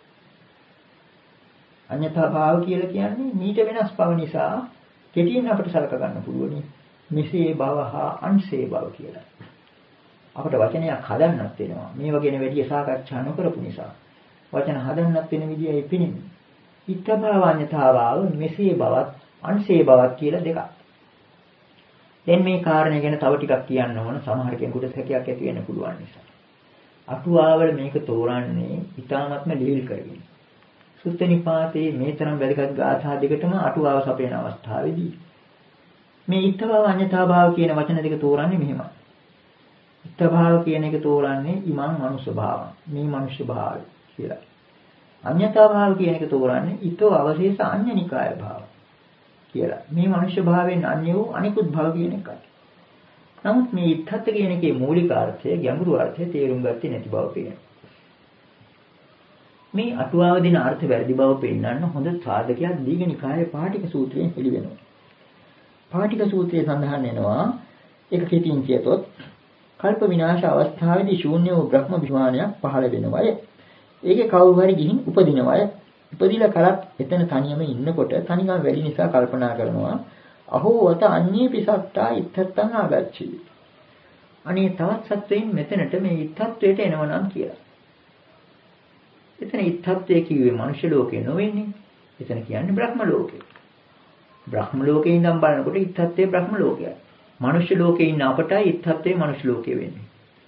අඤ්ඤතා භාව කියලා කියන්නේ මීට වෙනස් බව නිසා කෙටියෙන් අපිට සලක ගන්න පුළුවනි මෙසේ බව හා අන්සේ බව කියලා. අපිට වචනයක් හදන්නත් වෙනවා. මේ වගේ වැඩි සාකච්ඡා නොකරපු නිසා වචන හදන්නත් වෙන විදියයි පිනින්නේ. ඉත්තභාව අඤ්ඤතා භාව මෙසේ බවත් අන්සේ බවත් කියලා දෙකක්. දැන් මේ කාරණේ ගැන තව ටිකක් කියන්න ඕන සමහර කෙනෙකුට සැකයක් ඇති වෙන්න පුළුවන් නිසා. අටුවාවල මේක තෝරන්නේ ඊටාත්ම ලිහිල් කරගෙන. සුත්ත නිපාතේ මේ තරම් වැදගත් ගාථා දෙකටම අටුවාව සපයන අවස්ථාවේදී මේ ඉත්තභාව අඤ්ඤතාභාව කියන වචන දෙක තෝරන්නේ මෙහෙමයි. ඉත්තභාව කියන එක තෝරන්නේ ඉමං මනුෂ්‍ය භාවං මේ මනුෂ්‍ය භාවය කියලා. අඤ්ඤතාභාව කියන එක තෝරන්නේ ඊතෝ අවශේෂ අඤ්ඤනිකාය භාව. කියලා. මේ මනුෂ්‍ය භාවයෙන් අන්‍ය වූ අනිකුත් භව කියන එකයි. නමුත් මේ ඉත්තත් කියන එකේ මූලික අර්ථය ගැඹුරු අර්ථය තේරුම් ගත්තේ නැති බව පේනවා. මේ අටුවාව දෙන අර්ථ වැරදි බව පෙන්වන්න හොඳ සාධකයක් දීඝනිකායේ පාටික සූත්‍රයෙන් පිළිවෙනවා. පාටික සූත්‍රයේ සඳහන් වෙනවා ඒක කෙටියෙන් කියතොත් කල්ප විනාශ අවස්ථාවේදී ශූන්‍ය වූ බ්‍රහ්ම විමානයක් පහළ වෙනවය. ඒකේ කවුරු හරි ගිහින් උපදිනවය. ඉපදිලා කලක් එතන තනියම ඉන්නකොට තනිකම වැඩි නිසා කල්පනා කරනවා අහෝ වත අඤ්ඤේ පිසත්තා ඉත්තත්තං ආගච්ඡි. අනේ තවත් සත්වයින් මෙතනට මේ ඉත්තත්වයට එනවනම් කියලා. එතන ඉත්තත්වයේ කිව්වේ මනුෂ්‍ය ලෝකේ නොවෙන්නේ. එතන කියන්නේ බ්‍රහ්ම ලෝකේ. බ්‍රහ්ම ලෝකේ ඉඳන් බලනකොට ඉත්තත්වයේ බ්‍රහ්ම ලෝකයයි. මනුෂ්‍ය ලෝකේ ඉන්න අපටයි ඉත්තත්වයේ මනුෂ්‍ය ලෝකේ වෙන්නේ.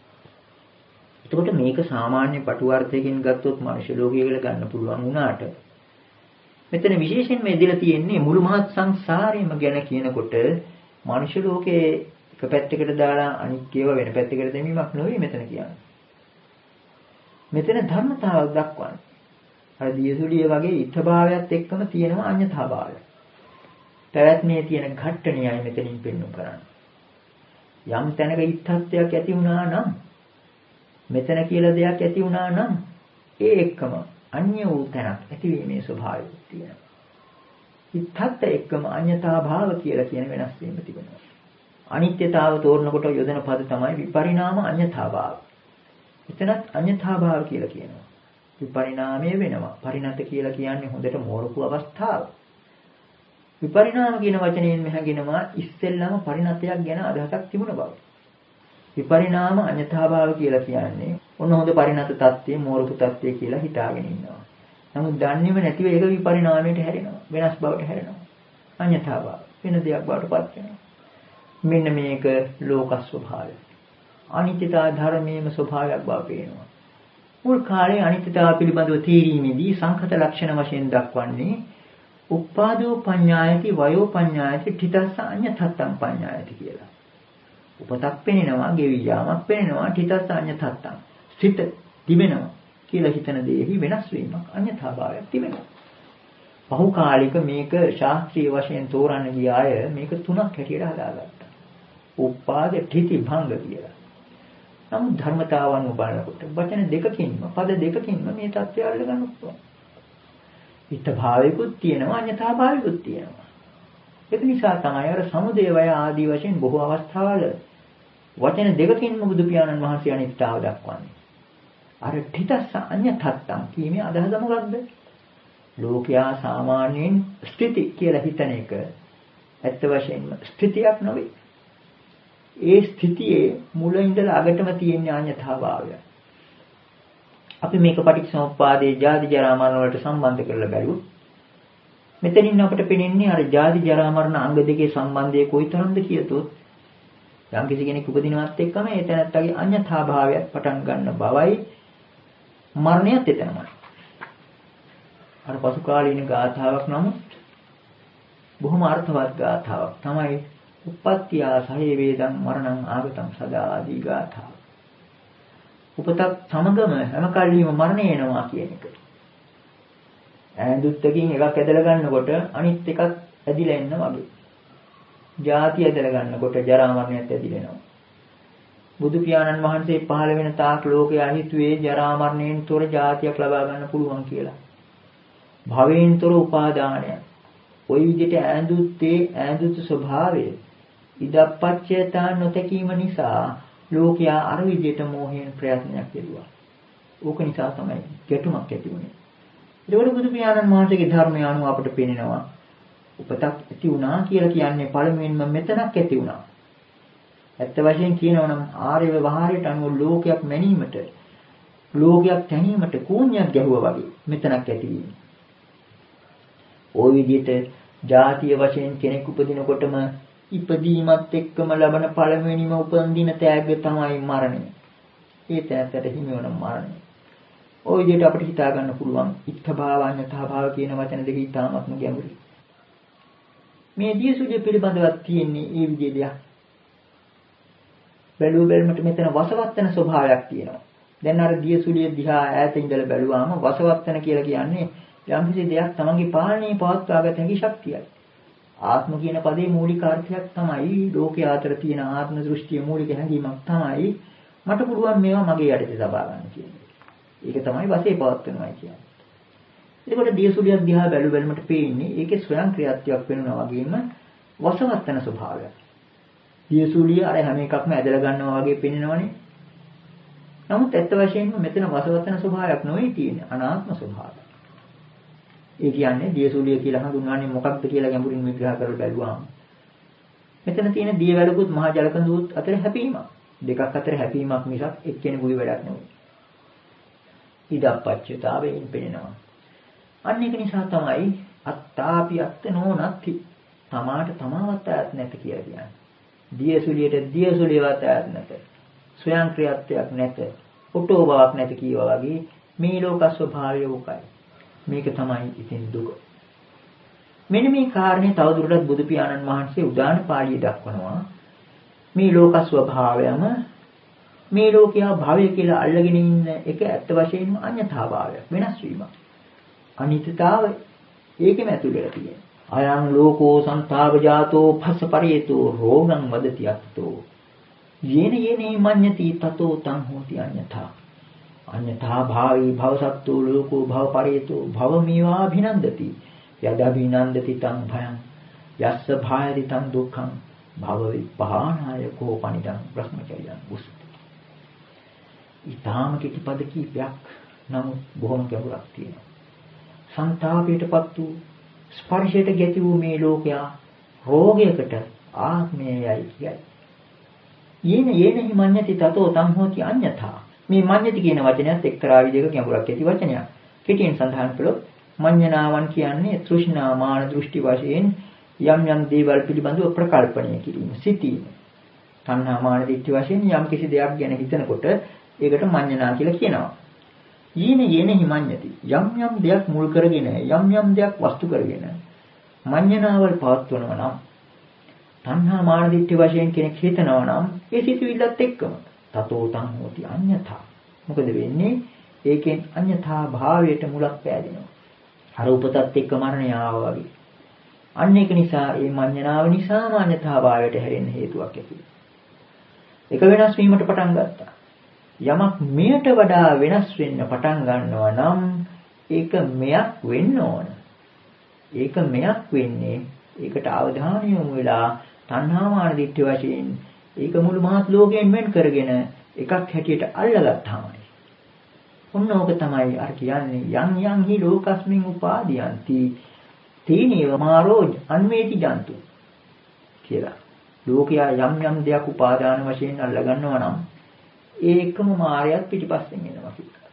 එතකොට මේක සාමාන්‍ය පටුවර්ථයකින් ගත්තොත් මනුෂ්‍ය ලෝකය කියලා ගන්න පුළුවන් වුණාට මෙතන විශේෂයෙන්ම එදලා තියෙන්නේ මුළු මහත් සංසාරෙම ගැන කියනකොට මනුෂ්‍ය ලෝකයේ එක පැත්තකට දාලා අනිත් ඒවා වෙන පැත්තකට දෙමීමක් නෙවෙයි මෙතන කියන්නේ. මෙතන ධර්මතාවක් දක්වන්නේ. අර දියසුලිය වගේ ඉත්තභාවයත් එක්කම තියෙනවා අඤ්ඤතාභාවය. පැවැත්මේ තියෙන ඝට්ටණියයි මෙතනින් පෙන්වු කරන්නේ. යම් තැනක ඉත්තත්වයක් ඇති වුණා නම් මෙතන කියලා දෙයක් ඇති වුණා නම් ඒ එක්කම අන්‍ය වූ තැනක් ඇතිවීමේ ස්වභාවය තියෙනවා. ඉත්තත් එක්කම අඤ්ඤතා භාව කියලා කියන වෙනස් වීම තිබෙනවා. අනිත්‍යතාව තෝරනකොට යොදන පද තමයි විපරිණාම අඤ්ඤතා භාව. එතනත් අඤ්ඤතා භාව කියලා කියනවා. විපරිණාමය වෙනවා. පරිණත කියලා කියන්නේ හොඳට මෝරපු අවස්ථාව. විපරිණාම කියන වචනයෙන් මෙහගෙනවා ඉස්සෙල්ලාම පරිණතයක් ගැන අදහසක් තිබුණ බව. විපරිණාම අඤ්ඤතාභාව කියලා කියන්නේ ඔන්න හොඳ පරිණත තත්ත්වයේ මෝරපු තත්ත්වයේ කියලා හිතාගෙන ඉන්නවා. නමුත් දන්නේම නැතිව ඒක විපරිණාමයට හැරෙනවා. වෙනස් බවට හැරෙනවා. අඤ්ඤතාභාව වෙන දෙයක් බවට පත් වෙනවා. මෙන්න මේක ලෝක ස්වභාවය. අනිත්‍යතා ධර්මයේම ස්වභාවයක් බව පේනවා. මුල් කාලේ අනිත්‍යතාව පිළිබඳව තීරීමේදී සංඛත ලක්ෂණ වශයෙන් දක්වන්නේ උපාදෝ පඤ්ඤායති වයෝ පඤ්ඤායති ඨිතස්ස අඤ්ඤතත්තං පඤ්ඤායති කියලා. උපතක් පෙනෙනවා, ගෙවි යාමක් පෙනෙනවා, ඨිතස්ස අඤ්ඤතත්තං. සිත තිබෙනවා කියලා හිතන දෙෙහි වෙනස් වීමක් අඤ්ඤතාභාවයක් තිබෙනවා. පහුකාලික මේක ශාස්ත්‍රීය වශයෙන් තෝරන්න ගිය අය මේක තුනක් හැටියට හදාගත්තා. උපාද ඨිති භංග කියලා. නමුත් ධර්මතාවන බලනකොට වචන දෙකකින්ම පද දෙකකින්ම මේ தත්ත්වය අල්ලගන්න පුළුවන්. ඉත්ත භාවිකුත් තියෙනවා අඤ්ඤතා භාවිකුත් තියෙනවා. ඒක නිසා තමයි අර සමුදය වය ආදී වශයෙන් බොහෝ අවස්ථාවල වචන දෙකකින්ම බුදු පියාණන් වහන්සේ අනිත්‍යතාව දක්වන්නේ. අර ඨිතස්ස අඤ්ඤතත්තං කීමේ අදහස මොකක්ද? ලෝකයා සාමාන්‍යයෙන් ස්ථಿತಿ කියලා හිතන එක ඇත්ත වශයෙන්ම ස්ථಿತಿයක් නෙවෙයි. ඒ ස්ථಿತಿයේ මුල ඉඳලා අගටම තියෙන අඤ්ඤතාභාවය. අපි මේක පටිච්චසමුප්පාදයේ ජාති ජරා මරණ වලට සම්බන්ධ කරලා බැලුවොත් මෙතනින් අපිට පේන්නේ අර ජාති ජරා මරණ අංග දෙකේ සම්බන්ධය කොයිතරම්ද කියතොත් යම් කිසි කෙනෙක් උපදිනවත් එක්කම ඒ තැනත්තගේ අඤ්ඤතාභාවයක් පටන් ගන්න බවයි මරණයත් එතනමයි. අර පසු කාලීන ගාථාවක් නමුත් බොහොම අර්ථවත් ගාථාවක් තමයි උප්පත්තිය සහේ වේදං මරණං ආගතං සදා ආදී ගාථා. උපතක් සමගම හැම කල්ලිම මරණය එනවා කියන එක. ඈඳුත්තකින් එකක් ඇදලා ගන්නකොට අනිත් එකක් ඇදිලා එන්න වගේ. ජාති ඇදලා ගන්නකොට ජරා මරණයත් ඇදිලා එනවා. බුදු පියාණන් වහන්සේ පහළ වෙන තාක් ලෝකයා හිතුවේ ජරා මරණයෙන් තොර ජාතියක් ලබා ගන්න පුළුවන් කියලා. භවයෙන් තොර උපාදානය. ওই විදිහට ඈඳුත්තේ ඈඳුතු ස්වභාවය ඉදප්පච්චයතා නොතකීම නිසා ලෝකයා අර විදිහට මෝහයෙන් ප්‍රයත්නයක් කෙරුවා. ඕක නිසා තමයි ගැටුමක් ඇති වුනේ. ඒකවල බුදු පියාණන් වහන්සේගේ ධර්මය අනුව අපිට පේනවා උපතක් ඇති වුණා කියලා කියන්නේ පළමුවෙන්ම මෙතනක් ඇති වුණා. ඇත්ත වශයෙන් කියනවා නම් ආර්ය ව්‍යවහාරයට අනුව ලෝකයක් මැනීමට ලෝකයක් තැනීමට කූණ්‍යක් ගැහුවා වගේ මෙතනක් ඇති වීම. ওই විදිහට ජාතිය වශයෙන් කෙනෙක් උපදිනකොටම ඉපදීමත් එක්කම ලබන පළමුවෙනිම උපන්දින තෑග්ග තමයි මරණය. ඒ තෑග්ගට හිමි වන මරණය. ওই විදිහට අපිට හිතා ගන්න පුළුවන් ඉත්තභාව අඤ්ඤතාභාව කියන වචන දෙක ඉතාමත්ම ගැඹුරුයි. මේ දියසුලිය පිළිබඳව තියෙන්නේ ඒ විදිහේ බැලුව බැලමට මෙතන වසවත් වෙන ස්වභාවයක් තියෙනවා. දැන් අර දියසුලිය දිහා ඈත ඉඳලා බැලුවාම වසවත් වෙන කියලා කියන්නේ යම්කිසි දෙයක් තමන්ගේ පාලනයේ පවත්වා ගත හැකි ශක්තියයි. ආත්ම කියන පදේ මූලික අර්ථයක් තමයි ලෝකයේ අතර තියෙන ආත්ම දෘෂ්ටිය මූලික හැඟීමක් තමයි මට පුළුවන් මේවා මගේ යටතේ තබා ගන්න කියන්නේ. ඒක තමයි වශයෙන් පවත්වනවා කියන්නේ. එතකොට දියසුලියක් දිහා බැලු බැලමට පේන්නේ ඒකේ ස්වයං ක්‍රියාත්මක වෙනවා වගේම වසවත්තන ස්වභාවයක්. දියසුලිය අර හැම එකක්ම ඇදලා ගන්නවා වගේ පේනවනේ. නමුත් ඇත්ත වශයෙන්ම මෙතන වසවත්තන ස්වභාවයක් නෙවෙයි තියෙන්නේ අනාත්ම ස්වභාවයක්. ඒ කියන්නේ දියසුලිය කියලා හඳුන්වන්නේ මොකක්ද කියලා ගැඹුරින් විග්‍රහ කරලා බැලුවාම මෙතන තියෙන දියවැලකුත් මහා ජලකඳුත් අතර හැපීමක්. දෙකක් අතර හැපීමක් මිසක් එක්කෙනෙකුගේ වැඩක් නෙවෙයි. ඉදප්පච්චතාවයෙන් පෙනෙනවා. අන්න ඒක නිසා තමයි අත්තාපි අත්තනෝ නැති තමාට තමාවත් ඈත් නැත කියලා කියන්නේ. දියසුලියට දියසුලියවත් ඈත් නැත. ස්වයං ක්‍රියාත්මයක් නැත. ඔටෝ බවක් නැති කීවා වගේ මේ ලෝක ස්වභාවය උකයි. මේක තමයි ඉතින් දුක. මෙන්න මේ කාරණේ තවදුරටත් බුදු පියාණන් වහන්සේ උදාන පාළිය දක්වනවා. මේ ලෝක ස්වභාවයම මේ ලෝකයා භවය කියලා අල්ලගෙන ඉන්න එක ඇත්ත වශයෙන්ම අඤ්ඤතා භාවයක් වෙනස් වීමක්. අනිත්‍යතාවය ඒකෙම ඇතුළේ තියෙනවා. අයං ලෝකෝ සංතාව ජාතෝ පස්ස පරියතෝ රෝගං වදති අත්තෝ යේන යේනේ මඤ්ඤති තතෝ තං හෝති අඤ්ඤතා අඤ්ඤතා භාවී භවසත්තෝ ලෝකෝ භව පරියතෝ භවමේවා අභිනන්දති යදභිනන්දති තං භයං යස්ස භායති තං දුක්ඛං භව විපහානාය කෝපනිදං බ්‍රහ්මචර්යං උසති. ඊටාම කිසි පද කීපයක් නමුත් බොහොම ගැඹුරක් තියෙනවා. සංතාපයටපත් වූ ස්පර්ශයට ගැති වූ මේ ලෝකයා රෝගයකට ආත්මයයි කියයි. යේන මඤ්ඤති තතෝ තං හෝති අඤ්ඤතා. මේ මඤ්ඤති කියන වචනයත් එක්තරා විදිහක ගැඹුරක් ඇති වචනයක්. කෙටියෙන් සඳහන් කළොත් මඤ්ඤණාවන් කියන්නේ තෘෂ්ණා මාන දෘෂ්ටි වශයෙන් යම් යම් දේවල් පිළිබඳව ප්‍රකල්පණය කිරීම, සිතීම. තණ්හා මාන දිට්ඨි වශයෙන් යම් කිසි දෙයක් ගැන හිතනකොට ඒකට මඤ්ඤණා කියලා කියනවා. යේන හිමඤ්ඤති යම් යම් දෙයක් මුල් කරගෙන යම් දෙයක් වස්තු කරගෙන මඤ්ඤණාවල් පවත්වනවා නම් තණ්හා මාන දිට්ඨි වශයෙන් කෙනෙක් හිතනවා නම් ඒ සිතුවිල්ලත් එක්කම තතෝ තං හෝති අඤ්ඤතා. මොකද වෙන්නේ? ඒකෙන් අඤ්ඤතා භාවයට මුලක් පෑදෙනවා. අර උපතත් එක්ක මරණය ආවා වගේ. අන්න ඒක නිසා මේ මඤ්ඤණාව නිසාම අඤ්ඤතා භාවයට හැරෙන්න හේතුවක් ඇති. ඒක වෙනස් වීමට පටන් ගත්තා. යමක් මෙයට වඩා වෙනස් වෙන්න පටන් ගන්නවා නම් ඒක මෙයක් වෙන්න ඕන. ඒක මෙයක් වෙන්නේ ඒකට අවධානය යොමු වෙලා තණ්හා මාන දිට්ඨි වශයෙන් ඒක මුළු මහත් ලෝකයෙන් වෙන් කරගෙන එකක් හැටියට අල්ලගත්තාමයි. ඔන්න ඕක තමයි අර කියන්නේ යම් හි ලෝකස්මින් උපාදීයන්ති තීනේව මාරෝ අන්වේති ජන්තු කියලා. ලෝකයා යම් දෙයක් උපාදාන වශයෙන් අල්ලගන්නවා නම් ඒකම මායයක් පිටිපස්සෙන් එනවා කියලා.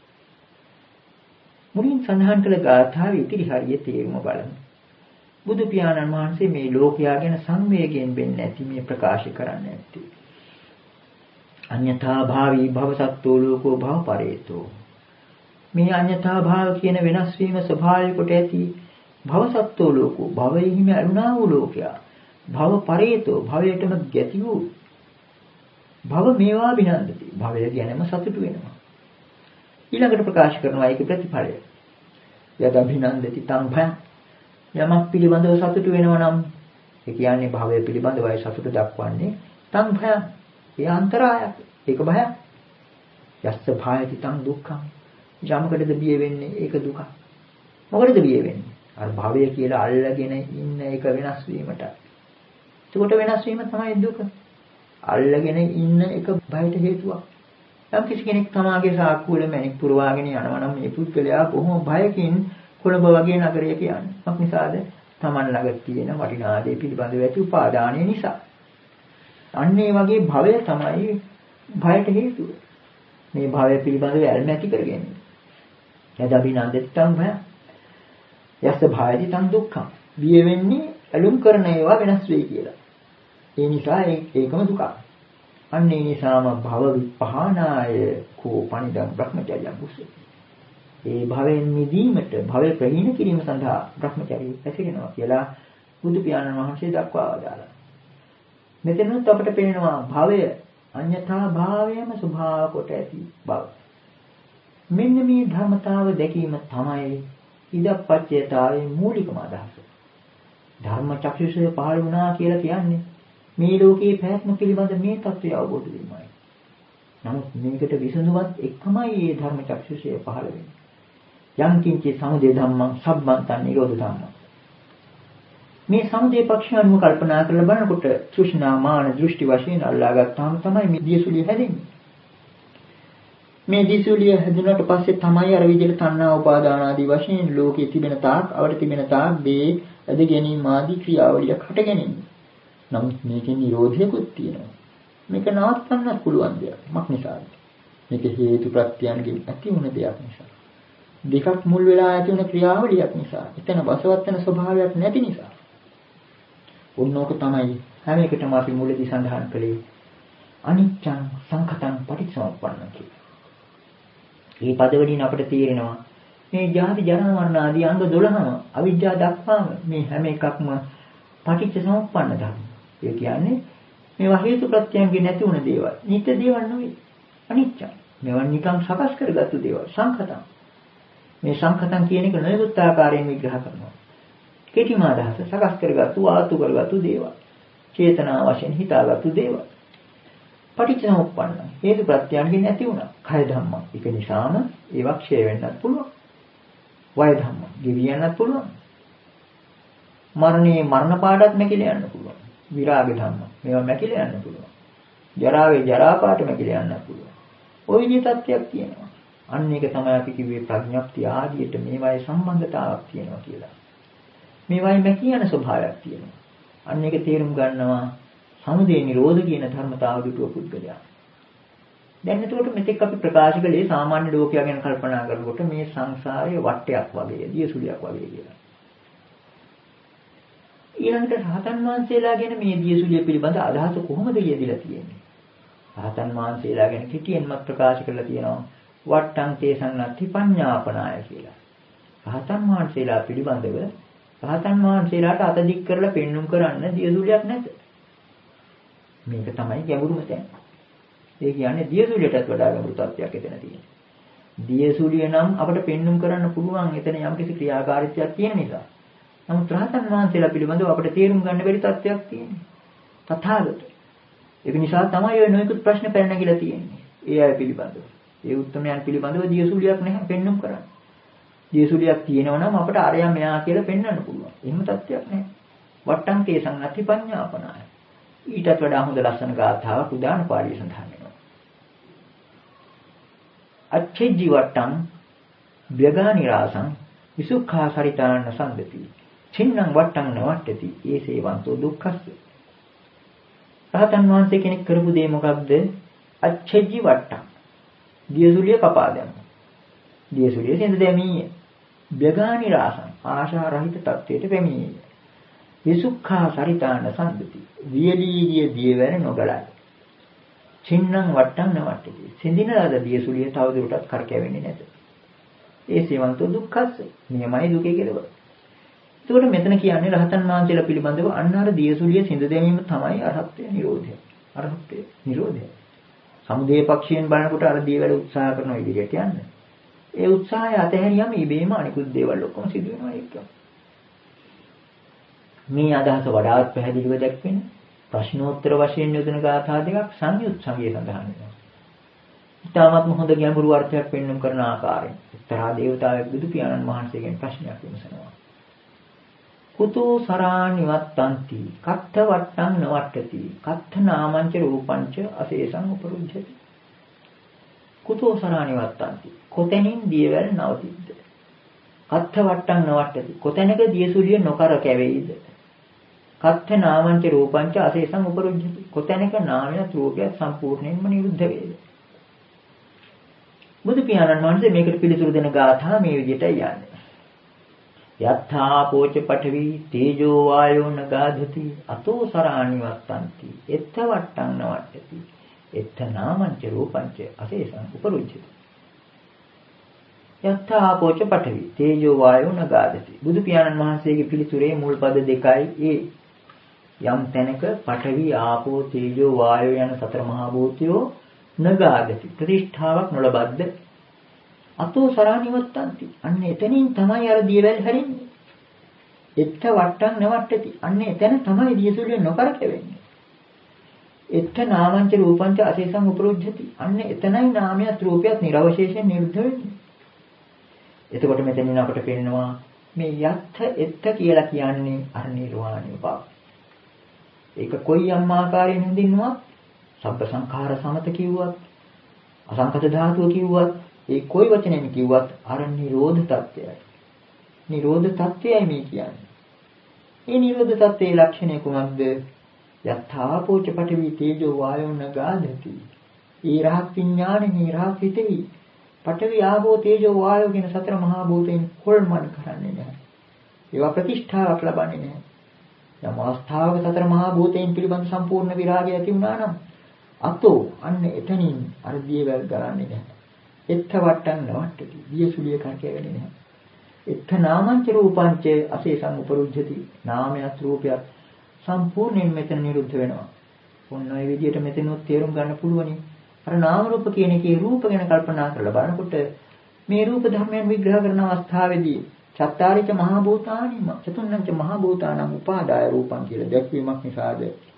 මුලින් සඳහන් කළ ගාථාවේ ඉතිරි හරිය තේරුම බලමු. බුදු පියාණන් වහන්සේ මේ ලෝකයා ගැන සංවේගයෙන් වෙන්නේ නැති මේ ප්‍රකාශ කරන්න ඇත්තේ. අඤ්ඤතා භාවී භවසත්තෝ ලෝකෝ භව පරේතෝ. මේ අඤ්ඤතා භාව කියන වෙනස් වීම ස්වභාවය කොට ඇති භවසත්තෝ ලෝකෝ භවෙහිම අරුණා වූ ලෝකයා. භව පරේතෝ භවයටම ගැති වූ භව මේවා විනන්දති. භවය ගැනම සතුටු වෙනවා. ඊළඟට ප්‍රකාශ කරනවා ඒකේ ප්‍රතිඵලය. යද අභිනන්දති තං භය. යමක් පිළිබඳව සතුටු වෙනවා නම් ඒ කියන්නේ භවය පිළිබඳවයි සතුට දක්වන්නේ තං භය. ඒ අන්තරායක්. ඒක භයක්. යස්ස භායති තං දුක්ඛං. යමකටද බිය වෙන්නේ ඒක දුක. මොකටද බිය වෙන්නේ? අර භවය කියලා අල්ලගෙන ඉන්න එක වෙනස් වීමට. එතකොට වෙනස් වීම තමයි දුක. අල්ලගෙන ඉන්න එක බයට හේතුවක්. යම් කිසි කෙනෙක් තමාගේ සාක්කුවල මැණික් පුරවාගෙන යනවා නම් මේ පුද්ගලයා බොහොම බයකින් කොළඹ වගේ නගරයක යන්නේ. මොකක් නිසාද? Taman ළඟ තියෙන වටිනා දේ පිළිබඳව ඇති උපාදානය නිසා. අන්න ඒ වගේ භවය තමයි භයට හේතුව. මේ භවය පිළිබඳව ඇල්ම ඇති කරගන්නේ. යදබිනන්දෙත්තං භය. යස්ස භායති තං දුක්ඛං. බිය වෙන්නේ ඇලුම් කරන ඒවා වෙනස් වෙයි කියලා. ඒ නිසා ඒකම දුකක්. අන්න ඒ නිසාම භව විපහානාය කෝපනිදං බ්‍රහ්මචර්යං උසති. ඒ භවයෙන් මිදීමට භවය ප්‍රහීන කිරීම සඳහා බ්‍රහ්මචර්යය පැසිරෙනවා කියලා බුදු පියාණන් වහන්සේ දක්වා වදාළා. මෙතනත් අපට පේනවා භවය අඤ්ඤතා භාවයම ස්වභාව කොට ඇති බව. මෙන්න මේ ධර්මතාව දැකීම තමයි ඉදප්පච්චයතාවේ මූලිකම අදහස. ධර්ම චක්ෂුෂය පහළ වුණා කියලා කියන්නේ මේ ලෝකයේ පැවැත්ම පිළිබඳ මේ தත්ත්වය අවබෝධ වීමයි. නමුත් මේකට විසඳුමත් එක්කමයි මේ ධර්ම චක්ෂුෂය පහළ වෙන්නේ. යම් කිංචි සමුදය ධම්මං සම්බන්තං නිරෝධ ධම්මං. මේ සමුදය පක්ෂය අනුව කල්පනා කරලා බලනකොට තෘෂ්ණා මාන දෘෂ්ටි වශයෙන් අල්ලාගත්තාම තමයි මේ දියසුලිය හැදෙන්නේ. මේ දියසුලිය හැදුනට පස්සේ තමයි අර විදිහට තණ්හා උපාදාන ආදී වශයෙන් ලෝකයේ තිබෙන තාක් අවට තිබෙන තාක් දේ ඇද ගැනීම ආදී ක්‍රියාවලියක් හටගැනෙන්නේ. නමුත් මේකේ නිරෝධයකුත් තියෙනවා. මේක නවත්තන්නත් පුළුවන් දෙයක්. මක් නිසාද? මේක හේතු ප්‍රත්‍යයන්ගෙන් ඇති වුණ දෙයක් නිසා. දෙකක් මුල් වෙලා ඇති වුණ ක්‍රියාවලියක් නිසා. එතන බසවත් වෙන ස්වභාවයක් නැති නිසා. උන්නෝක තමයි හැම එකටම අපි මුලදී සඳහන් කළේ අනිච්චං සංඛතං පටිච්චසමුප්පන්නං කියලා. මේ පද වලින් අපිට තේරෙනවා මේ ජාති ජරා මරණ ආදී අංග 12ම අවිජ්ජා දක්වාම මේ හැම එකක්ම පටිච්චසමුප්පන්න ධර්ම. ඒ කියන්නේ මේවා හේතු ප්‍රත්‍යයන්ගෙන් නැති වුණ දේවල්. නිත්‍ය දේවල් නෙවෙයි. අනිච්චං. මේවා නිකන් සකස් කරගත්තු දේවල්. සංඛතං. මේ සංඛතං කියන එක නොයෙකුත් ආකාරයෙන් විග්‍රහ කරනවා. කෙටිම අදහස සකස් කරගත්තු ආතු කරගත්තු දේවල්. චේතනා වශයෙන් හිතාගත්තු දේවල්. පටිච්චසමුප්පන්න. හේතු ප්‍රත්‍යයන්ගෙන් නැති වුණා. කය ධම්ම. ඒක නිසාම ඒවා ක්ෂය වෙන්නත් පුළුවන්. වය ධම්ම. ගෙවියන්නත් පුළුවන්. මරණේ මරණ පාඩත් නැකිලා යන්න පුළුවන්. විරාග ධම්ම. මේවා නැකිලා යන්න පුළුවන්. ජරාවේ ජරා පාට නැකිලා යන්න පුළුවන්. ওই විදිහේ තත්ත්වයක් තියෙනවා. අන්න ඒක තමයි අපි කිව්වේ ප්‍රඥප්තිය ආදියට මේවායේ සම්බන්ධතාවක් තියෙනවා කියලා. මේවායේ මැකියන ස්වභාවයක් තියෙනවා. අන්න ඒක තේරුම් ගන්නවා සමුදය නිරෝධ කියන ධර්මතාව දුටුව පුද්ගලයා. දැන් එතකොට මෙතෙක් අපි ප්‍රකාශ කළේ සාමාන්‍ය ලෝකයා ගැන කල්පනා කරනකොට මේ සංසාරයේ වටයක් වගේ, දියසුලියක් වගේ කියලා. ඊළඟට රහතන් වහන්සේලා ගැන මේ දියසුලිය පිළිබඳ අදහස කොහොමද යෙදিলা තියෙන්නේ? රහතන් වහන්සේලා ගැන කිටියෙන්ම ප්‍රකාශ කරලා තියෙනවා වට්ටං තේසන්නත්ති පඤ්ඤාපනාය කියලා. රහතන් වහන්සේලා පිළිබඳව රහතන් වහන්සේලාට අත දික් කරලා පෙන්눔 කරන්න දියසුලියක් නැත. මේක තමයි ගැඹුරුම තැන. ඒ කියන්නේ දියසුලියටත් වඩා ගැඹුරු තත්ත්වයක් එතන තියෙනවා. දියසුලිය නම් අපිට පෙන්눔 කරන්න පුළුවන් එතන යම්කිසි ක්‍රියාකාරීත්වයක් තියෙන නිසා. නමුත් රහතන් වහන්සේලා පිළිබඳව අපිට තේරුම් ගන්න බැරි තත්ත්වයක් තියෙනවා. තථාගත. ඒක නිසා තමයි ඔය නොයෙකුත් ප්‍රශ්න පැන නැගිලා තියෙන්නේ. ඒ අය පිළිබඳව. ඒ උත්තරයන් පිළිබඳව දියසුලියක් නැහැ පෙන්눔 කරන්න. දියසුලියක් තියෙනවා නම් අපිට අරයා මෙයා කියලා පෙන්වන්න පුළුවන්. එහෙම තත්ත්වයක් නැහැ. වට්ටං තේසං අති පඤ්ඤාපනාය. ඊටත් වඩා හොඳ ලස්සන ගාථාවක් උදාන පාළියේ සඳහන් වෙනවා. අච්චේජි වට්ටං ව්‍යගානිරාසං විසුඛා සරිතාන සම්දති. චින්නම් වට්ටං නවට්ටති. ඒසේවන්තෝ දුක්ඛස්ස. රහතන් වහන්සේ කෙනෙක් කරපු දේ මොකක්ද? අච්චේජි වට්ටං. දියසුලිය කපා දැම්මා. දියසුලිය සිඳ දැමීය. ව්‍යගානිරාසං ආශා රහිත තත්ත්වයට පැමිණියේ. විසුඛා සරිතාන සම්දති. වියලීගිය දියවැර නොගලයි. චින්නම් වට්ටං නවට්ටති. සිඳින ලද දියසුලිය තවදුරටත් කරකැවෙන්නේ නැත. ඒ සේවන්තෝ දුක්ඛස්ස. නියමයි දුකේ කෙලවර. එතකොට මෙතන කියන්නේ රහතන් වහන්සේලා පිළිබඳව අන්න අර දියසුලිය සිඳ දැමීම තමයි අරහත්ත්වය නිරෝධය. අරහත්ත්වය නිරෝධය. සමුදේ පක්ෂයෙන් බලනකොට අර දියවැල උත්සාහ කරන විදිහට යන්නේ. ඒ උත්සාහය අතහැරියම ඉබේම අනිකුත් දේවල් ඔක්කොම සිදු වෙනවා ඒක. මේ අදහස වඩාත් පැහැදිලිව දැක්වෙන ප්‍රශ්නෝත්තර වශයෙන් යොදන ගාථා දෙකක් සංයුත් සංගයේ සඳහන් වෙනවා. ඊටමත් හොඳ ගැඹුරු අර්ථයක් පෙන්වන්න කරන ආකාරයෙන් එක්තරා දේවතාවෙක් බුදු පියාණන් වහන්සේගෙන් ප්‍රශ්නයක් විමසනවා. කුතෝ සරානිවත්තන්ති කත්ථ වට්ටං නවට්ටති කත්ථ නාමංච රූපංච අශේෂං උපරුජ්ජති. කුතෝ සරානිවත්තන්ති කොතැනින් දියවැල් නවතිද්ද? කත්ථ වට්ටං නවට්ටති කොතැනක දියසුලිය නොකර කැවෙයිද? කත්ථ නාමංච රූපංච අශේෂං උපරුජ්ජති කොතැනක නාමයත් රූපයත් සම්පූර්ණයෙන්ම නිරුද්ධ වේද? බුදු පියාණන් වහන්සේ මේකට පිළිතුරු දෙන ගාථා මේ විදිහටයි යන්නේ. යත්ථා පෝච පඨවි තේජෝ වායෝ නගාධති අතෝ සරාණිවත්තන්ති එත්ත වට්ටං නවට්ටති එත්ත නාමංච රූපංච අශේෂං උපරුජ්ජති. යත්ථා පෝච පඨවි තේජෝ වායෝ නගාධති. බුදු පියාණන් වහන්සේගේ පිළිතුරේ මුල් පද දෙකයි ඒ. යම් තැනක පඨවි ආපෝ තේජෝ වායෝ යන සතර මහා භූතයෝ නගාධති ප්‍රතිෂ්ඨාවක් නොලබද්ද අතෝ සරාණිවත්තන්ති අන්න එතනින් තමයි අර දියවැල් හැරෙන්නේ. එත්ත වට්ටම් නවට්ටති. අන්න එතන තමයි දියසුලිය නොකරකෙවෙන්නේ. එත්ත නාමංච රූපංච අසේසං උපරුජ්ජති. අන්න එතනයි නාමයත් රූපයත් නිර්වශේෂයෙන් නිරුද්ධ වෙන්නේ. එතකොට මෙතනින් අපට පේනවා මේ යත්ථ එත්ත කියලා කියන්නේ අර නිර්වාණය බව. ඒක කොයි අම්මාකාරයෙන් හඳින්නුවත් සබ්බ සංඛාර සමත කිව්වත් අසංකත ධාතුව කිව්වත් ඒ කොයි වචනෙන් කිව්වත් අර නිරෝධ තත්ත්වයයි. නිරෝධ තත්ත්වයයි මේ කියන්නේ. මේ නිරෝධ තත්ත්වයේ ලක්ෂණය කුමක්ද? යථාපෝච පඨවි තේජෝ වායෝ නගාදති. ඒ රහත් විඥානේ නිරහත් හිතෙහි පඨවි ආපෝ තේජෝ වායෝ කියන සතර මහා භූතයන් කොල්මන් කරන්නේ නැහැ. ඒවා ප්‍රතිෂ්ඨාවක් ලබන්නේ නැහැ. යම් අවස්ථාවක සතර මහා භූතයන් පිළිබඳ සම්පූර්ණ විරාගය ඇති වුණා නම් අතෝ අන්න එතනින් අර දියවැල් ගලන්නේ නැහැ. එත්ත වට්ටම් නවට්ටති. දියසුලිය කරකැවෙන්නේ නැහැ. එත්ත නාමංච රූපංච අසේසං උපරුජ්ජති. නාමයත් රූපයත් සම්පූර්ණයෙන් මෙතන නිරුද්ධ වෙනවා. ඔන්න ඔය විදිහට මෙතනොත් තේරුම් ගන්න පුළුවනි. අර නාම රූප කියන එකේ රූප ගැන කල්පනා කරලා බලනකොට මේ රූප ධර්මයන් විග්‍රහ කරන අවස්ථාවේදී චත්තාරිච මහා භූතානි චතුන්නංච මහා භූතානං උපාදාය රූපං කියලා දැක්වීමක් නිසාද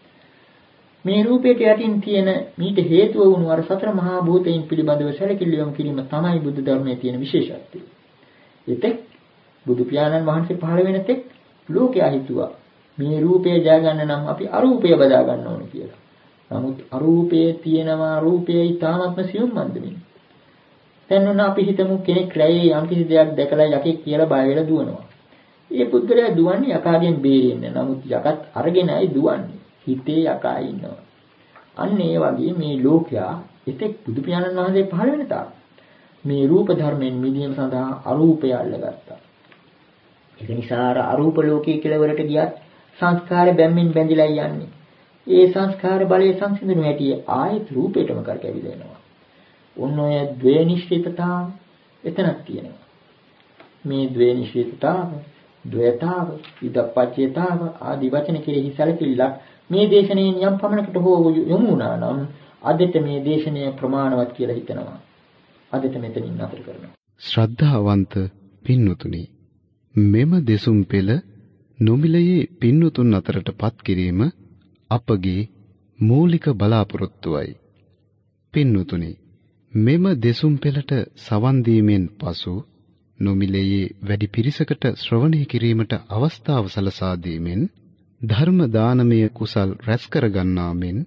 මේ රූපයට යටින් තියෙන මීට හේතුව වුණු අර සතර මහා භූතයන් පිළිබඳව සැලකිලිවම් කිරීම තමයි බුදු ධර්මයේ තියෙන විශේෂත්වය. ඒතෙක් බුදු පියාණන් වහන්සේ පහළ වෙන තෙක් ලෝකයා හිතුවා මේ රූපය ජය ගන්න නම් අපි අරූපය බදා ගන්න ඕනේ කියලා. නමුත් අරූපයේ තියෙනවා රූපයේ ඊටාත්ම සියුම් මන්දමින්. දැන් උන අපි හිතමු කෙනෙක් රැයේ යම් කිසි දෙයක් දැකලා යකෙක් කියලා බය වෙලා දුවනවා. ඒ පුද්ගලයා දුවන්නේ යකාගෙන් බේරෙන්න. නමුත් යකත් අරගෙනයි දුවන්නේ. හිතේ යකා ඉන්නවා. අන්න ඒ වගේ මේ ලෝකයා එතෙක් බුදු පියාණන් වහන්සේ පහළ වෙන තාක් මේ රූප ධර්මයෙන් මිදීම සඳහා අරූපය අල්ලගත්තා. ඒක නිසා අරූප ලෝකයේ කෙලවරට ගියත් සංස්කාර බැම්මින් බැඳිලා යන්නේ. ඒ සංස්කාර බලයේ සංසිඳුණු හැටි ආයත් රූපයටම කරකැවිලා එනවා. ඔන්න ඔය ද්වේනිශ්චිතතාව එතනක් තියෙනවා. මේ ද්වේනිශ්චිතතාව, ද්වේතාව, ඉදප්පච්චේතාව ආදී වචන කෙරෙහි සැලකිල්ලක් මේ දේශනාවෙන් යම් පමණකට හෝ යොමු වුණා නම් අදට මේ දේශනය ප්‍රමාණවත් කියලා හිතනවා. අදට මෙතනින් නතර කරනවා. ශ්‍රද්ධාවන්ත පින්වතුනි, මෙම දෙසුම් පෙළ නොමිලයේ පින්වතුන් අතරටපත් කිරීම අපගේ මූලික බලාපොරොත්තුවයි. පින්වතුනි, මෙම දෙසුම් පෙළට සවන් දීමෙන් පසු නොමිලයේ වැඩි පිරිසකට ශ්‍රවණය කිරීමට අවස්ථාව සලසා දීමෙන් ධර්ම දානමය කුසල් රැස් කර ගන්නා මෙන්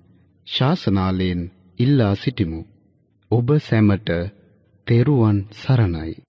ශාසනාලයෙන් ඉල්ලා සිටිමු. ඔබ සැමට තෙරුවන් සරණයි.